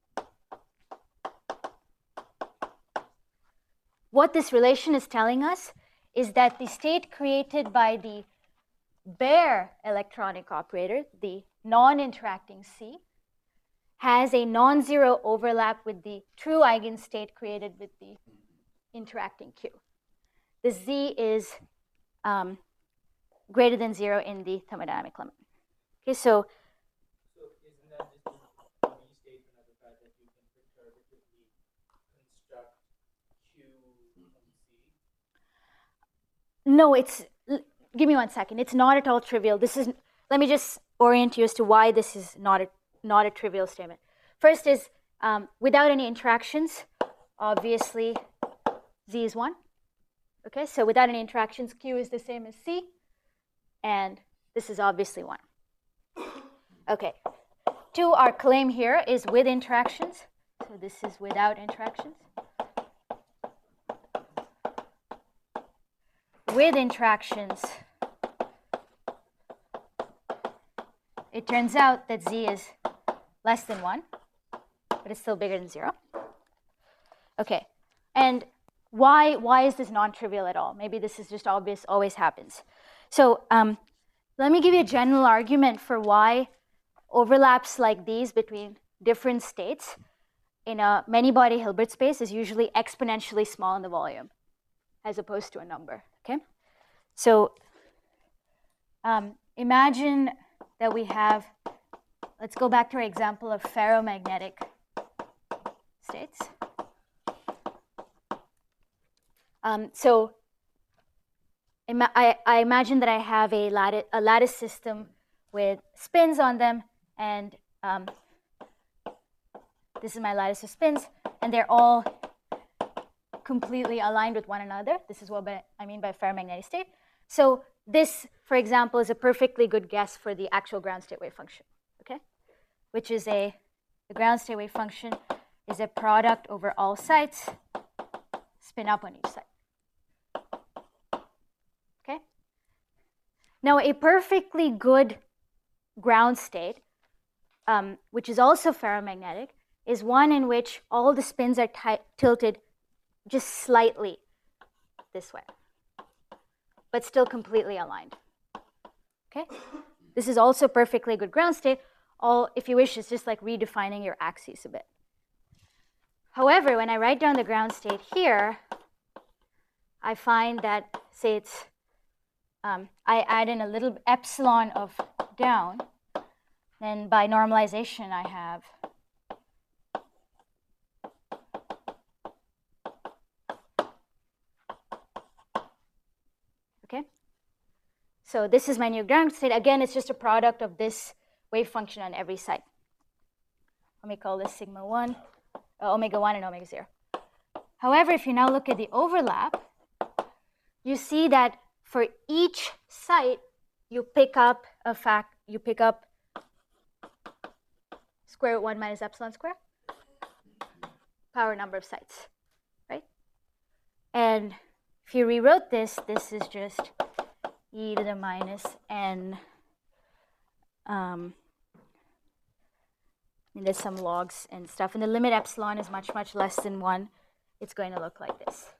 What this relation is telling us is that the state created by the bare electronic operator, the non-interacting C, has a non-zero overlap with the true eigenstate created with the interacting Q. The Z is um, greater than zero in the thermodynamic limit. Okay, so So isn't that just a restatement of the fact that you can perturbatively construct Q from C? no, it's, give me one second. It's not at all trivial. This is, let me just orient you as to why this is not a, not a trivial statement. First is, um, without any interactions, obviously Z is one. Okay, so without any interactions, Q is the same as C, and this is obviously one. Okay, two, our claim here is with interactions. So this is without interactions. With interactions, it turns out that Z is less than one, but it's still bigger than zero. Okay, and why, why is this non-trivial at all? Maybe this is just obvious, always happens. So um, let me give you a general argument for why overlaps like these between different states in a many-body Hilbert space is usually exponentially small in the volume as opposed to a number, okay? So um, imagine that we have, let's go back to our example of ferromagnetic states. Um, so ima I, I imagine that I have a lattice, a lattice system with spins on them, and um, this is my lattice of spins, and they're all completely aligned with one another. This is what I mean by ferromagnetic state. So this, for example, is a perfectly good guess for the actual ground state wave function, okay? Which is a, the ground state wave function is a product over all sites, spin up on each side. Okay? Now, a perfectly good ground state, um, which is also ferromagnetic, is one in which all the spins are tilted just slightly this way, but still completely aligned. Okay? This is also perfectly good ground state. All, if you wish, it's just like redefining your axes a bit. However, when I write down the ground state here, I find that, say it's, um, I add in a little epsilon of down, then by normalization I have okay? So this is my new ground state. Again, it's just a product of this wave function on every side. Let me call this sigma one, uh, omega one and omega zero. However, if you now look at the overlap, you see that for each site, you pick up a fact, you pick up square root one minus epsilon square, power number of sites, right? And if you rewrote this, this is just e to the minus n. Um, and there's some logs and stuff. And the limit epsilon is much, much less than one. It's going to look like this.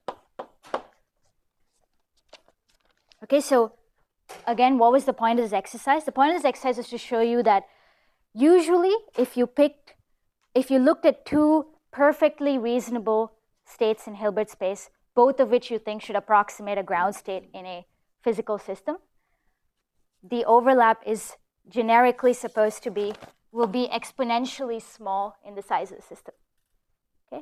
Okay, so again, what was the point of this exercise? The point of this exercise is to show you that usually if you picked, if you looked at two perfectly reasonable states in Hilbert space, both of which you think should approximate a ground state in a physical system, the overlap is generically supposed to be, will be exponentially small in the size of the system. Okay?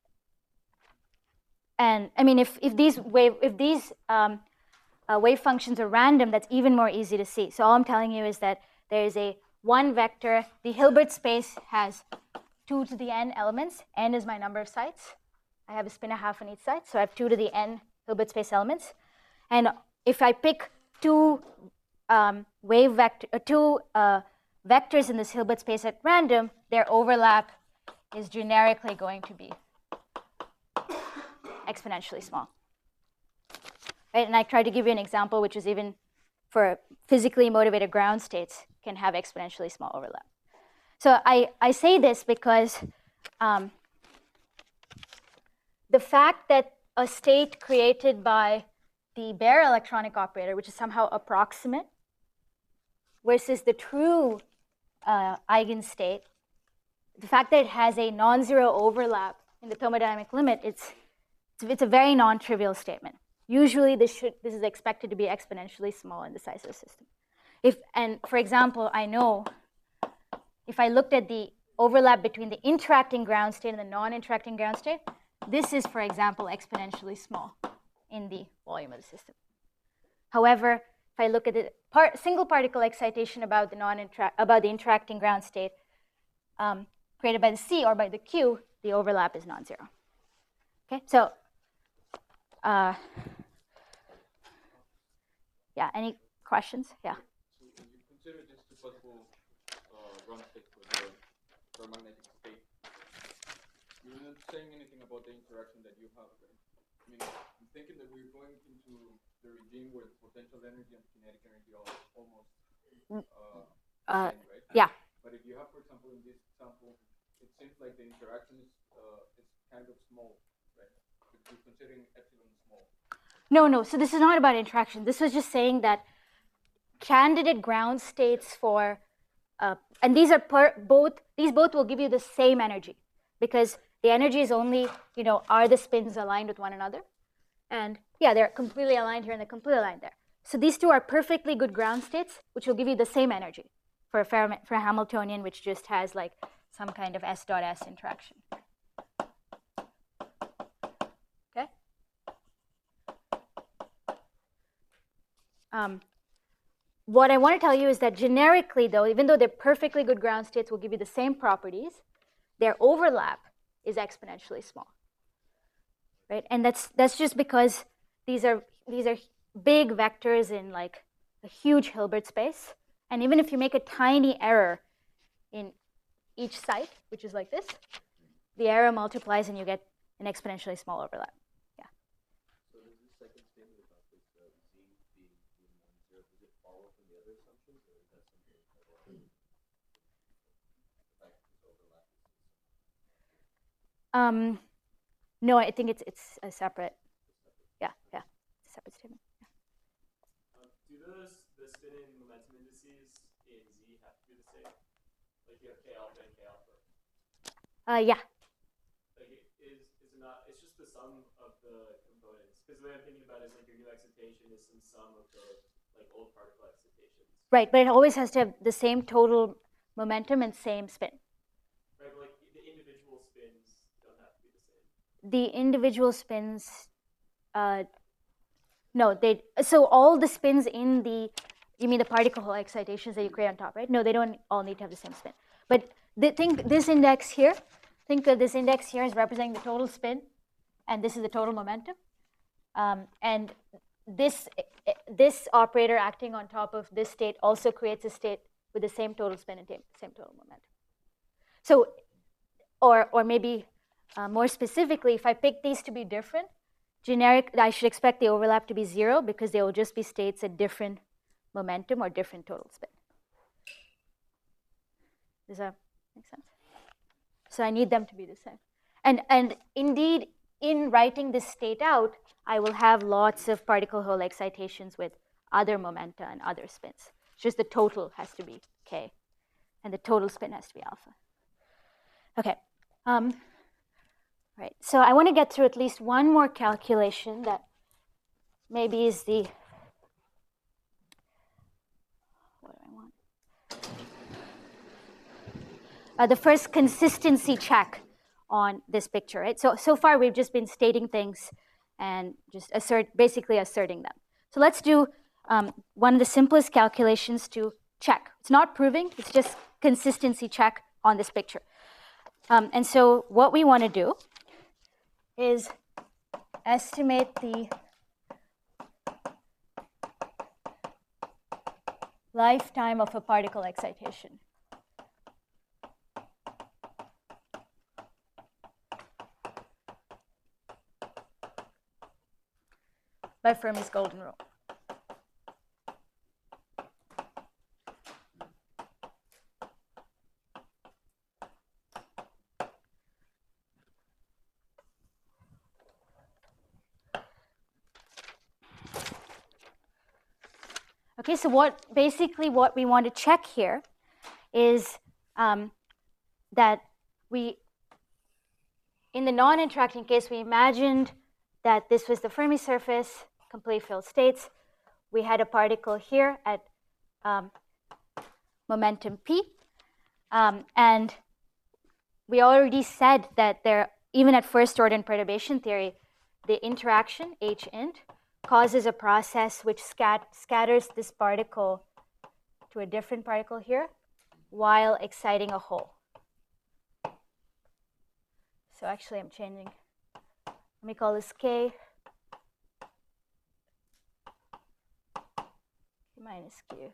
And I mean, if, if these wave, if these um, uh, wave functions are random, that's even more easy to see. So all I'm telling you is that there is a one vector. The Hilbert space has two to the n elements. N is my number of sites. I have a spin a half on each side, so I have two to the n Hilbert space elements. And if I pick two um, wave vector, uh, two uh, vectors in this Hilbert space at random, their overlap is generically going to be exponentially small. Right? And I tried to give you an example, which is even for physically motivated ground states can have exponentially small overlap. So I, I say this because um, the fact that a state created by the bare electronic operator, which is somehow approximate, versus the true uh, eigenstate, the fact that it has a non-zero overlap in the thermodynamic limit, it's, it's a very non-trivial statement. Usually this, should, this is expected to be exponentially small in the size of the system. If, and for example, I know if I looked at the overlap between the interacting ground state and the non-interacting ground state, this is, for example, exponentially small in the volume of the system. However, if I look at the part, single particle excitation about the, non about the interacting ground state um, created by the C or by the Q, the overlap is non-zero. Okay, so uh, yeah, any questions? Yeah. So when you consider these two possible uh, ground states for the ferromagnetic state, you're not saying anything about the interaction that you have, right? I mean, I'm thinking that we're going into the regime where the potential energy and kinetic energy are almost uh, Uh, same, right? yeah. But if you have, for example, in this example, it seems like the interaction is uh, is kind of small, right? If you're considering epsilon small. No, no, so this is not about interaction. This was just saying that candidate ground states for, uh, and these are per, both, these both will give you the same energy because the energy is only, you know, are the spins aligned with one another? And yeah, they're completely aligned here and they're completely aligned there. So these two are perfectly good ground states, which will give you the same energy for a, Fermi, for a Hamiltonian, which just has like some kind of S dot S interaction. Okay? Um, what I want to tell you is that generically, though, even though they're perfectly good ground states will give you the same properties, their overlap is exponentially small, right? And that's that's just because these are these are big vectors in like a huge Hilbert space, and even if you make a tiny error in each site, which is like this, the error multiplies and you get an exponentially small overlap. Yeah. So does this second statement about this uh, Z being being one zero, does it follow from the other assumptions, or is that something that uh, the fact that this overlap is Um, no, I think it's it's a separate. Yeah, yeah, it's a separate statement. Yeah. Um, do those the spin and momentum indices in Z have to be the same? Like you have K alpha and K alpha. Uh, yeah. Like it is is it not? It's just the sum of the components. Because the way I'm thinking about it is like your new excitation is some sum of the like old particle excitations. Right, but it always has to have the same total momentum and same spin. Right, but like the individual spins don't have to be the same. The individual spins, uh, no, they. So all the spins in the, you mean the particle hole excitations that you create on top, right? No, they don't all need to have the same spin. But the, think this index here. Think of this index here as representing the total spin, and this is the total momentum. Um, and this this operator acting on top of this state also creates a state with the same total spin and same total momentum. So, or or maybe uh, more specifically, if I pick these to be different, generic, I should expect the overlap to be zero because they will just be states at different momentum or different total spin. Does that make sense? So I need them to be the same. And, and indeed, in writing this state out, I will have lots of particle hole excitations with other momenta and other spins. It's just the total has to be K, and the total spin has to be alpha. Okay. Um, right. So I want to get through at least one more calculation that maybe is the, what do I want? uh, the first consistency check on this picture, right? So, so far we've just been stating things and just assert, basically asserting them. So let's do um, one of the simplest calculations to check. It's not proving, it's just consistency check on this picture. Um, and so what we want to do is estimate the lifetime of a particle excitation. By Fermi's golden rule. Okay, so what basically what we want to check here is um, that we, in the non-interacting case, we imagined that this was the Fermi surface, complete filled states. We had a particle here at um, momentum p, um, and we already said that there, even at first order in perturbation theory, the interaction H int causes a process which scat scatters this particle to a different particle here while exciting a hole. So actually I'm changing. Let me call this K minus Q.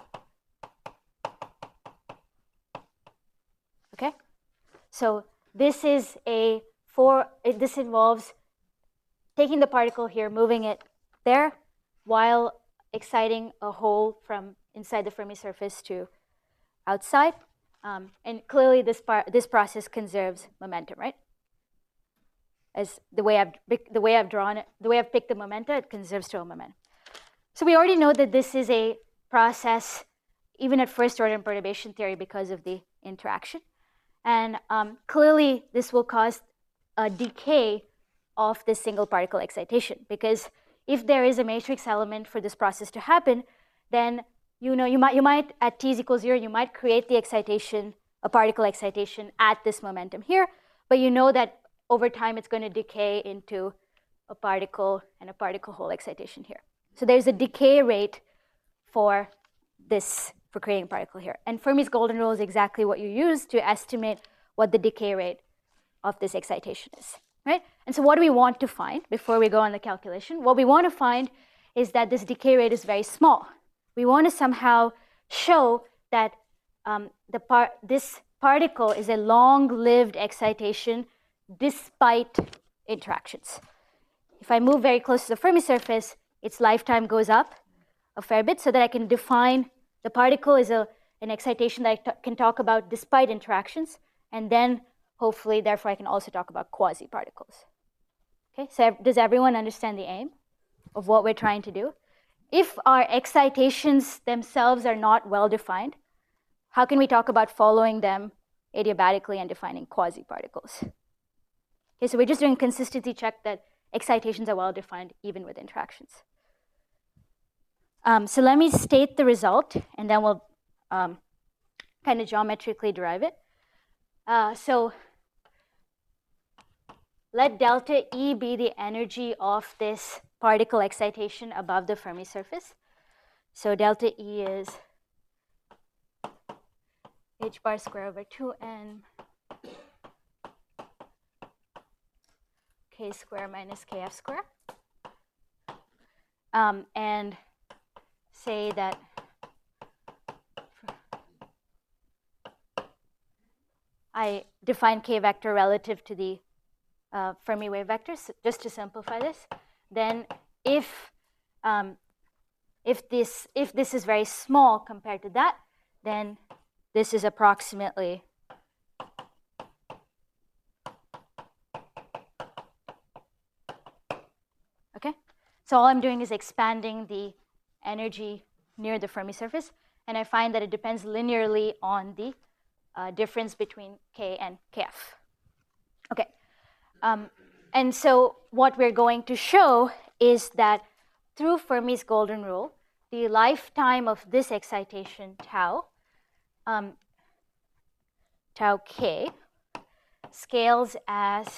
Okay? So this is a four, it, this involves taking the particle here, moving it there, while exciting a hole from inside the Fermi surface to outside. Um, and clearly this, part, this process conserves momentum, right? As the way I've the way I've drawn it, the way I've picked the momenta, it conserves total momentum. So we already know that this is a process, even at first order in perturbation theory, because of the interaction. And um, clearly, this will cause a decay of this single particle excitation, because if there is a matrix element for this process to happen, then you know you might you might at t is equal zero, you might create the excitation, a particle excitation at this momentum here, but you know that over time, it's going to decay into a particle and a particle hole excitation here. So there's a decay rate for this, for creating a particle here. And Fermi's golden rule is exactly what you use to estimate what the decay rate of this excitation is, right? And so what do we want to find before we go on the calculation? What we want to find is that this decay rate is very small. We want to somehow show that um, the par this particle is a long-lived excitation despite interactions. If I move very close to the Fermi surface, its lifetime goes up a fair bit so that I can define the particle is a, an excitation that I can talk about despite interactions, and then hopefully, therefore, I can also talk about quasi-particles. Okay, so does everyone understand the aim of what we're trying to do? If our excitations themselves are not well defined, how can we talk about following them adiabatically and defining quasi-particles? Okay, so we're just doing consistency check that excitations are well defined even with interactions. Um, so let me state the result, and then we'll um, kind of geometrically derive it. Uh, so let delta E be the energy of this particle excitation above the Fermi surface. So delta E is h bar square over two n k square minus kf square. Um, and say that I define k vector relative to the uh, Fermi wave vectors, just to simplify this. Then if, um, if, this, if this is very small compared to that, then this is approximately okay? So all I'm doing is expanding the energy near the Fermi surface, and I find that it depends linearly on the uh, difference between K and Kf. Okay, um, and so what we're going to show is that through Fermi's golden rule, the lifetime of this excitation, tau, um, tau k scales as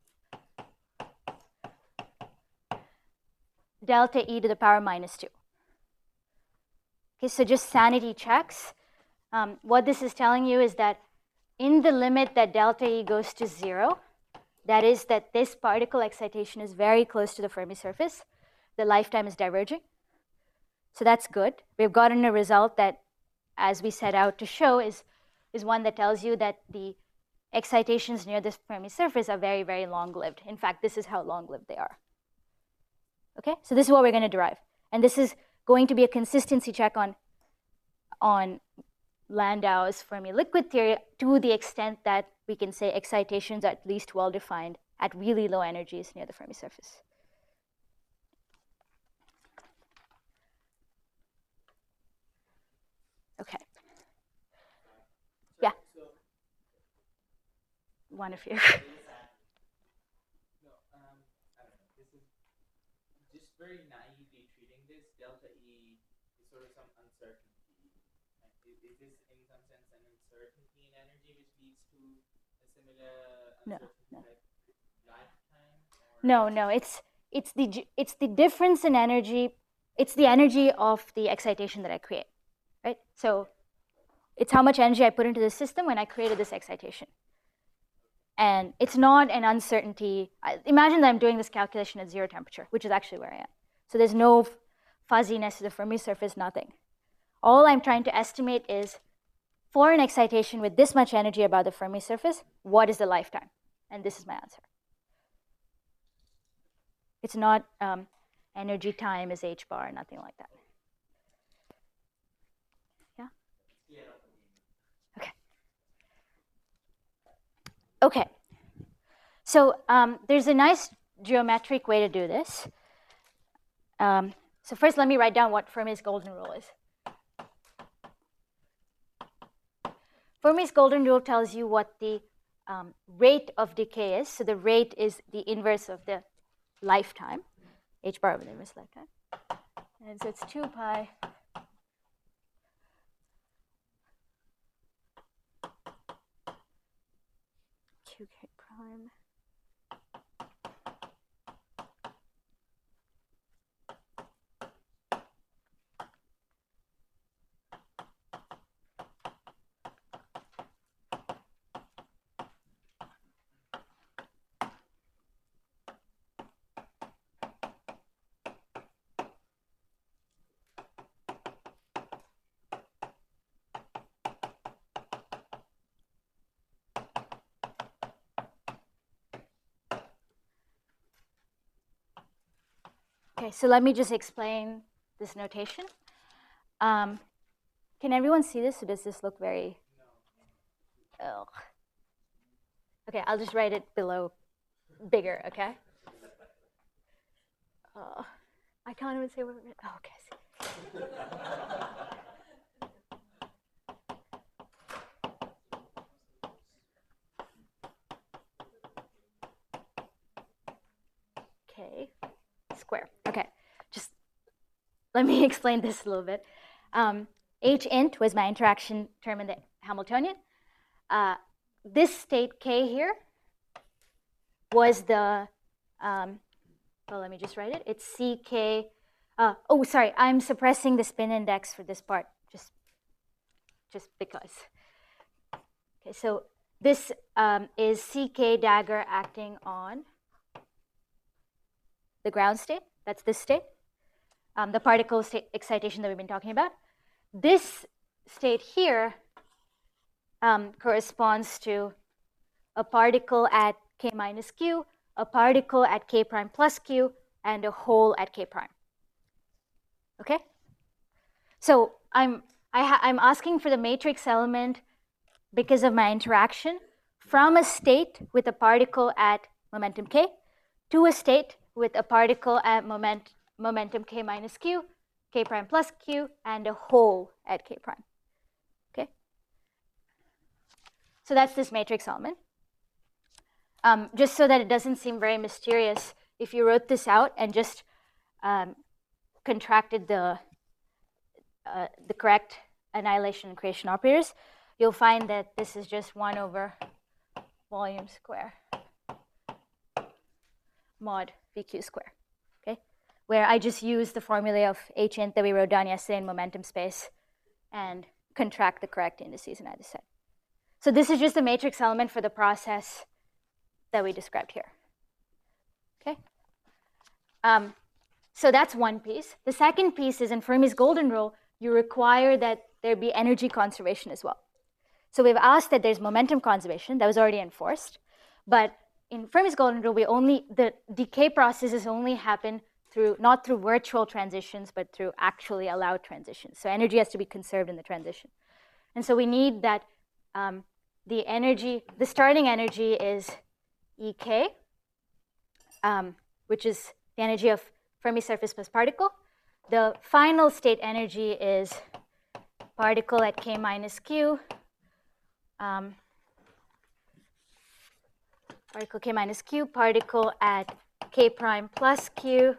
delta e to the power minus two. Okay, so just sanity checks. Um, what this is telling you is that in the limit that delta E goes to zero, that is that this particle excitation is very close to the Fermi surface, the lifetime is diverging. So that's good. We've gotten a result that, as we set out to show, is, is one that tells you that the excitations near this Fermi surface are very, very long-lived. In fact, this is how long-lived they are. Okay, so this is what we're going to derive. And this is going to be a consistency check on, on Landau's Fermi liquid theory to the extent that we can say excitations are at least well-defined at really low energies near the Fermi surface. Okay. Yeah. One of you. No, um, I don't know. This is just very naively treating this delta E is sort of some uncertainty. Like, is, is this in some sense an uncertainty in energy which leads to a similar No, uncertainty no. like lifetime? Or No, no, it's it's the j- it's the difference in energy. It's the energy of the excitation that I create, right? So it's how much energy I put into the system when I created this excitation. And it's not an uncertainty. I- Imagine that I'm doing this calculation at zero temperature, which is actually where I am. So there's no f- fuzziness to the Fermi surface, nothing. All I'm trying to estimate is, for an excitation with this much energy above the Fermi surface, what is the lifetime? And this is my answer. It's not um, energy time is h bar, nothing like that. Yeah? Okay. Okay. So um, there's a nice geometric way to do this. Um, so first, let me write down what Fermi's golden rule is. Fermi's golden rule tells you what the um, rate of decay is. So the rate is the inverse of the lifetime, h bar over the inverse lifetime. And so it's two pi q k prime Okay, so let me just explain this notation. Um, can everyone see this, or does this look very... No. Ugh. Okay, I'll just write it below bigger, okay? Uh, I can't even say what it is. Oh, okay. K square. Okay, just let me explain this a little bit. Um, H int was my interaction term in the Hamiltonian. Uh, this state K here was the, um, well, let me just write it. It's C K, uh, oh, sorry, I'm suppressing the spin index for this part, just, just because. Okay, so this um, is C K dagger acting on the ground state. That's this state, um, the particle state excitation that we've been talking about. This state here um, corresponds to a particle at k minus q, a particle at k prime plus q, and a hole at k prime. Okay? So I'm, I ha I'm asking for the matrix element because of my interaction from a state with a particle at momentum k to a state with a particle at moment, momentum k minus q, k prime plus q, and a hole at k prime. Okay? So that's this matrix element. Um, just so that it doesn't seem very mysterious, if you wrote this out and just um, contracted the, uh, the correct annihilation and creation operators, you'll find that this is just one over volume square mod V Q square, okay? Where I just use the formula of H int that we wrote down yesterday in momentum space and contract the correct indices on either side. So this is just the matrix element for the process that we described here, okay? Um, so that's one piece. The second piece is in Fermi's golden rule, you require that there be energy conservation as well. So we've asked that there's momentum conservation, that was already enforced, but in Fermi's golden rule, we only, the decay processes only happen through, not through virtual transitions, but through actually allowed transitions. So energy has to be conserved in the transition. And so we need that um, the energy, the starting energy is E K, um, which is the energy of Fermi surface plus particle. The final state energy is particle at K minus Q, um, particle K minus Q, particle at K prime plus Q,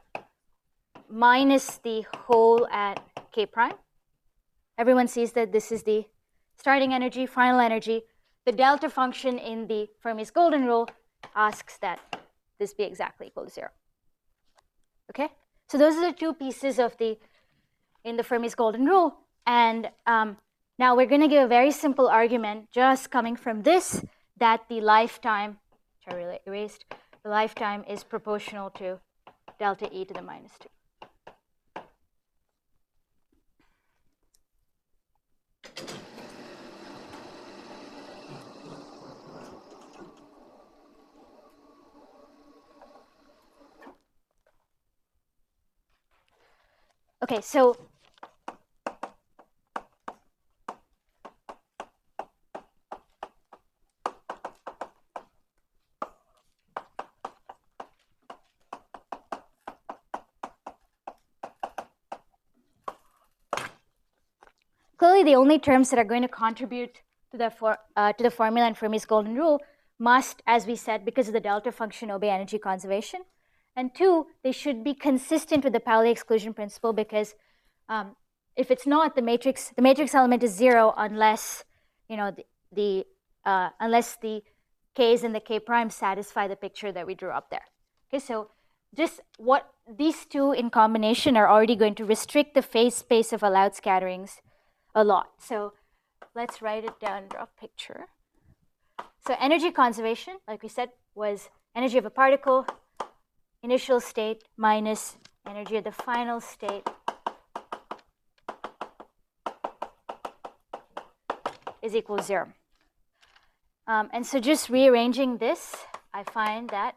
minus the whole at K prime. Everyone sees that this is the starting energy, final energy. The delta function in the Fermi's golden rule asks that this be exactly equal to zero. Okay? So those are the two pieces of the, in the Fermi's golden rule. And um, now we're going to give a very simple argument just coming from this, that the lifetime, which I really erased, the lifetime is proportional to delta E to the minus two. Okay, so clearly the only terms that are going to contribute to the, for, uh, to the formula in Fermi's golden rule must, as we said, because of the delta function, obey energy conservation. And two, they should be consistent with the Pauli exclusion principle, because um, if it's not, the matrix, the matrix element is zero unless, you know, the, the uh, unless the k's and the k prime satisfy the picture that we drew up there. Okay, so just what these two in combination are already going to restrict the phase space of allowed scatterings a lot. So let's write it down, draw a picture. So energy conservation, like we said, was energy of a particle, initial state minus energy of the final state is equal to zero. Um, and so just rearranging this, I find that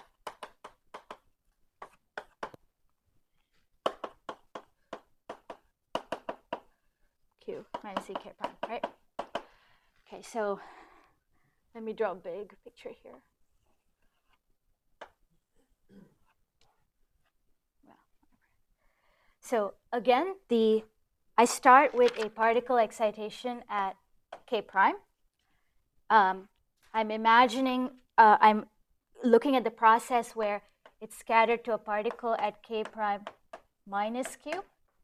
Q minus E K prime, right? Okay, so let me draw a big picture here. So again, the I start with a particle excitation at K prime. Um, I'm imagining, uh, I'm looking at the process where it's scattered to a particle at K prime minus Q,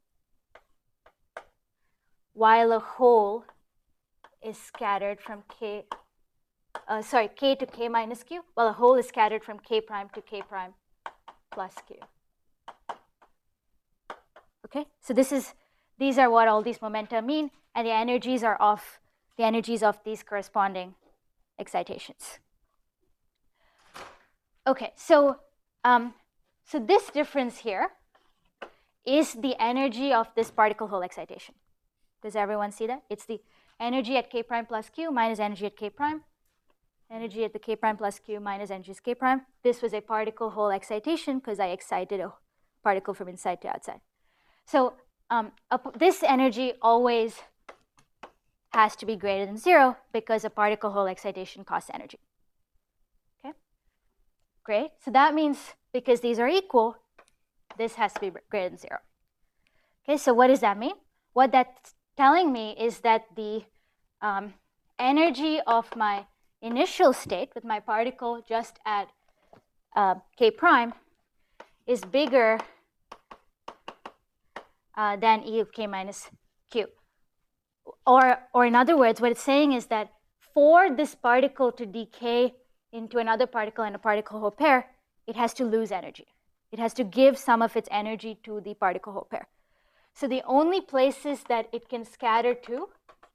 while a whole is scattered from K, uh, sorry, K to K minus Q, while a whole is scattered from K prime to K prime plus Q. Okay, so this is, these are what all these momenta mean, and the energies are of, the energies of these corresponding excitations. Okay, so, um, so this difference here is the energy of this particle hole excitation. Does everyone see that? It's the energy at K prime plus Q minus energy at K prime, energy at the K prime plus Q minus energy at K prime. This was a particle hole excitation because I excited a particle from inside to outside. So um, this energy always has to be greater than zero because a particle hole excitation costs energy. Okay, great. So that means because these are equal, this has to be greater than zero. Okay, so what does that mean? What that's telling me is that the um, energy of my initial state with my particle just at uh, K prime is bigger Uh, than E of K minus Q. or, or in other words, what it's saying is that for this particle to decay into another particle and a particle Hopper pair, it has to lose energy. It has to give some of its energy to the particle Hopper pair. So the only places that it can scatter to,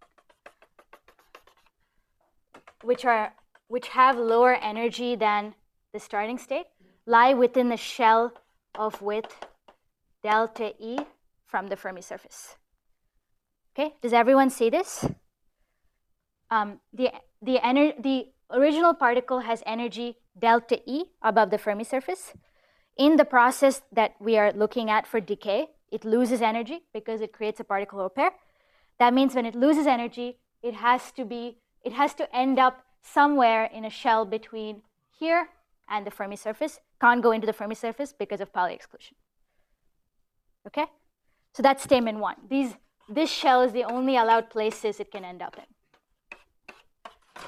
which are which have lower energy than the starting state, lie within the shell of width delta E from the Fermi surface. Okay, does everyone see this? Um, the the ener the original particle has energy delta E above the Fermi surface. In the process that we are looking at for decay, it loses energy because it creates a particle Hopper pair. That means when it loses energy, it has to be it has to end up somewhere in a shell between here and the Fermi surface. Can't go into the Fermi surface because of Pauli exclusion. Okay, so that's statement one. These this shell is the only allowed places it can end up in.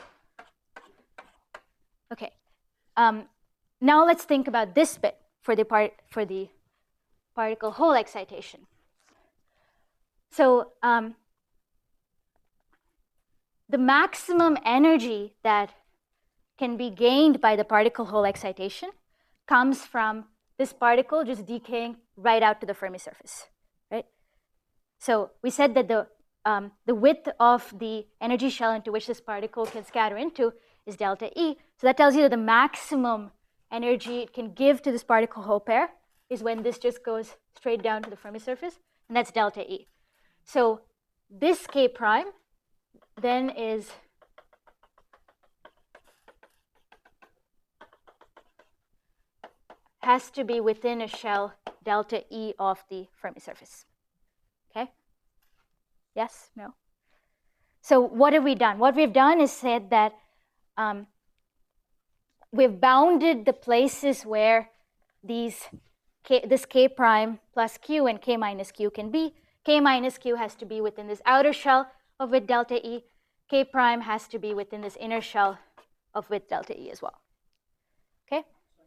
Okay, um, now let's think about this bit for the part for the particle hole excitation. So um, the maximum energy that can be gained by the particle hole excitation comes from this particle just decaying right out to the Fermi surface, right? So we said that the um, the width of the energy shell into which this particle can scatter into is delta E. So that tells you that the maximum energy it can give to this particle Hopper pair is when this just goes straight down to the Fermi surface, and that's delta E. So this K prime then is has to be within a shell delta E of the Fermi surface. Okay? Yes? No? So what have we done? What we've done is said that um, we've bounded the places where these K, this K prime plus Q and K minus Q can be. K minus Q has to be within this outer shell of width delta E. K prime has to be within this inner shell of width delta E as well. Okay?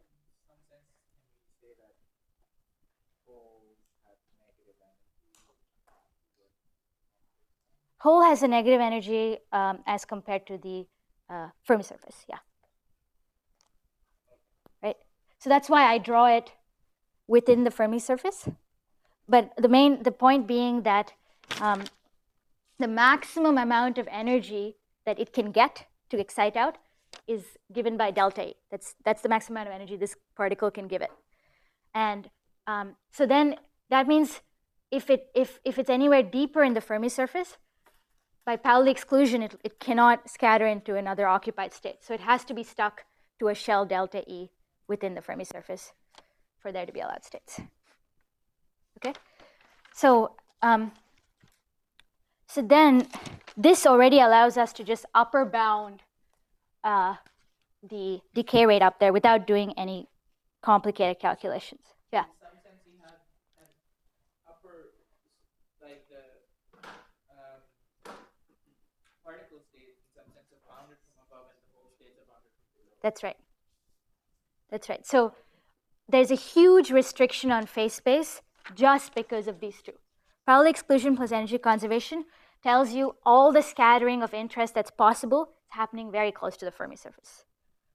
Hole has a negative energy um, as compared to the uh, Fermi surface, yeah. Right? So that's why I draw it within the Fermi surface. But the main, the point being that um, the maximum amount of energy that it can get to excite out is given by delta E. That's, that's the maximum amount of energy this particle can give it. And um, so then that means if, it, if, if it's anywhere deeper in the Fermi surface, by Pauli exclusion, it, it cannot scatter into another occupied state. So it has to be stuck to a shell delta E within the Fermi surface for there to be allowed states. Okay? So, um, so then this already allows us to just upper bound uh, the decay rate up there without doing any complicated calculations. Yeah? In some sense, we have an upper, like the um, particle state, in some sense, are bounded from above and the whole states are bounded from below. That's right. That's right. So there's a huge restriction on phase space just because of these two. Pauli exclusion plus energy conservation tells you all the scattering of interest that's possible is happening very close to the Fermi surface.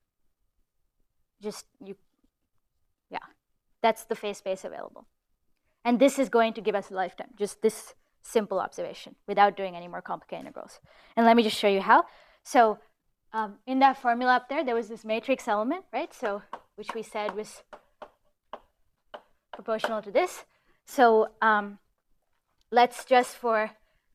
Just you, yeah, that's the phase space available. And this is going to give us a lifetime, just this simple observation without doing any more complicated integrals. And let me just show you how. So um, in that formula up there, there was this matrix element, right? So which we said was proportional to this. So um, let's just for,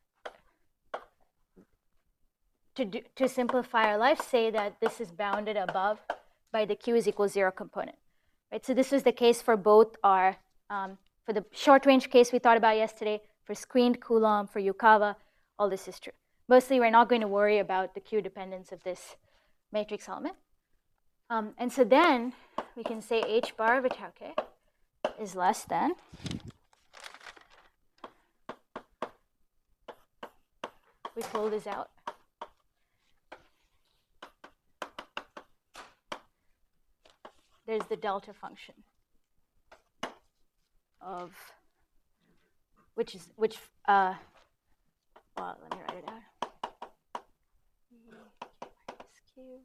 to, do, to simplify our life, say that this is bounded above by the Q is equal zero component, right? So this was the case for both our, um, for the short range case we thought about yesterday, for screened Coulomb, for Yukawa, all this is true. Mostly we're not going to worry about the Q dependence of this matrix element. Um, and so then we can say H bar of a tau k is less than we pull this out. There's the delta function of which is which uh, Well, let me write it out. E minus Q.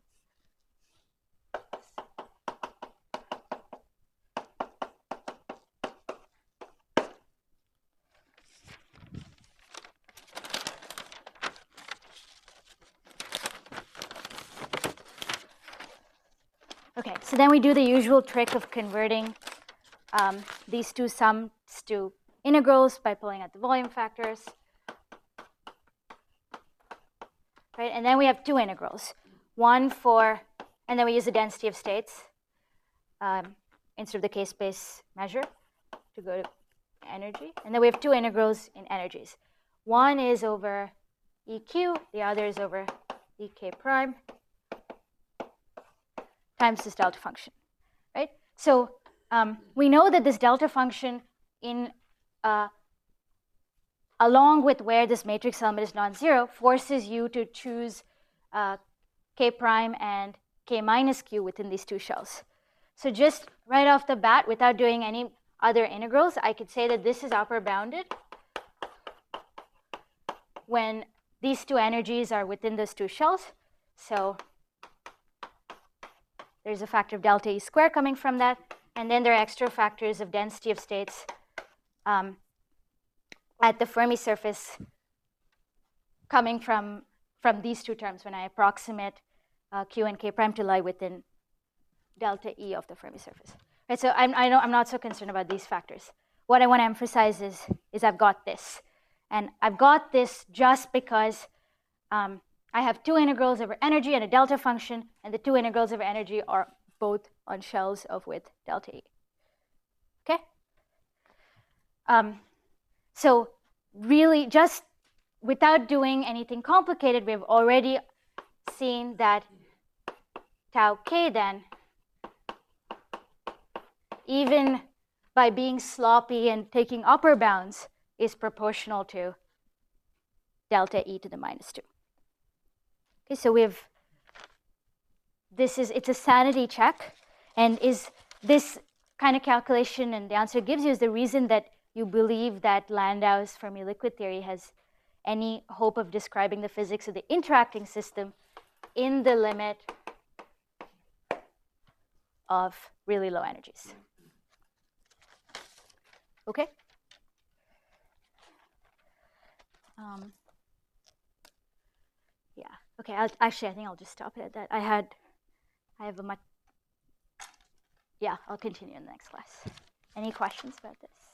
Okay, so then we do the usual trick of converting um, these two sums to integrals by pulling out the volume factors. Right, and then we have two integrals. One for, and then we use the density of states um, instead of the k-space measure to go to energy. And then we have two integrals in energies. One is over E Q, the other is over E K prime times this delta function, right? So um, we know that this delta function in uh, along with where this matrix element is non-zero forces you to choose uh, K prime and K minus Q within these two shells. So just right off the bat, without doing any other integrals, I could say that this is upper bounded when these two energies are within those two shells. So there's a factor of delta E squared coming from that. And then there are extra factors of density of states um, at the Fermi surface coming from, from these two terms when I approximate uh, Q and K prime to lie within delta E of the Fermi surface. Right, so I'm, I don't, I'm not so concerned about these factors. What I want to emphasize is, is I've got this. And I've got this just because um, I have two integrals over energy and a delta function, and the two integrals over energy are both on shells of width delta E. Okay? Um, so really, just without doing anything complicated, we've already seen that tau k then, even by being sloppy and taking upper bounds, is proportional to delta E to the minus two. Okay, so we have, this is, it's a sanity check, and is this kind of calculation and the answer it gives you is the reason that you believe that Landau's Fermi liquid theory has any hope of describing the physics of the interacting system in the limit of really low energies. Okay? Um, yeah, okay, I'll, actually, I think I'll just stop it at that. I had, I have a much, yeah, I'll continue in the next class. Any questions about this?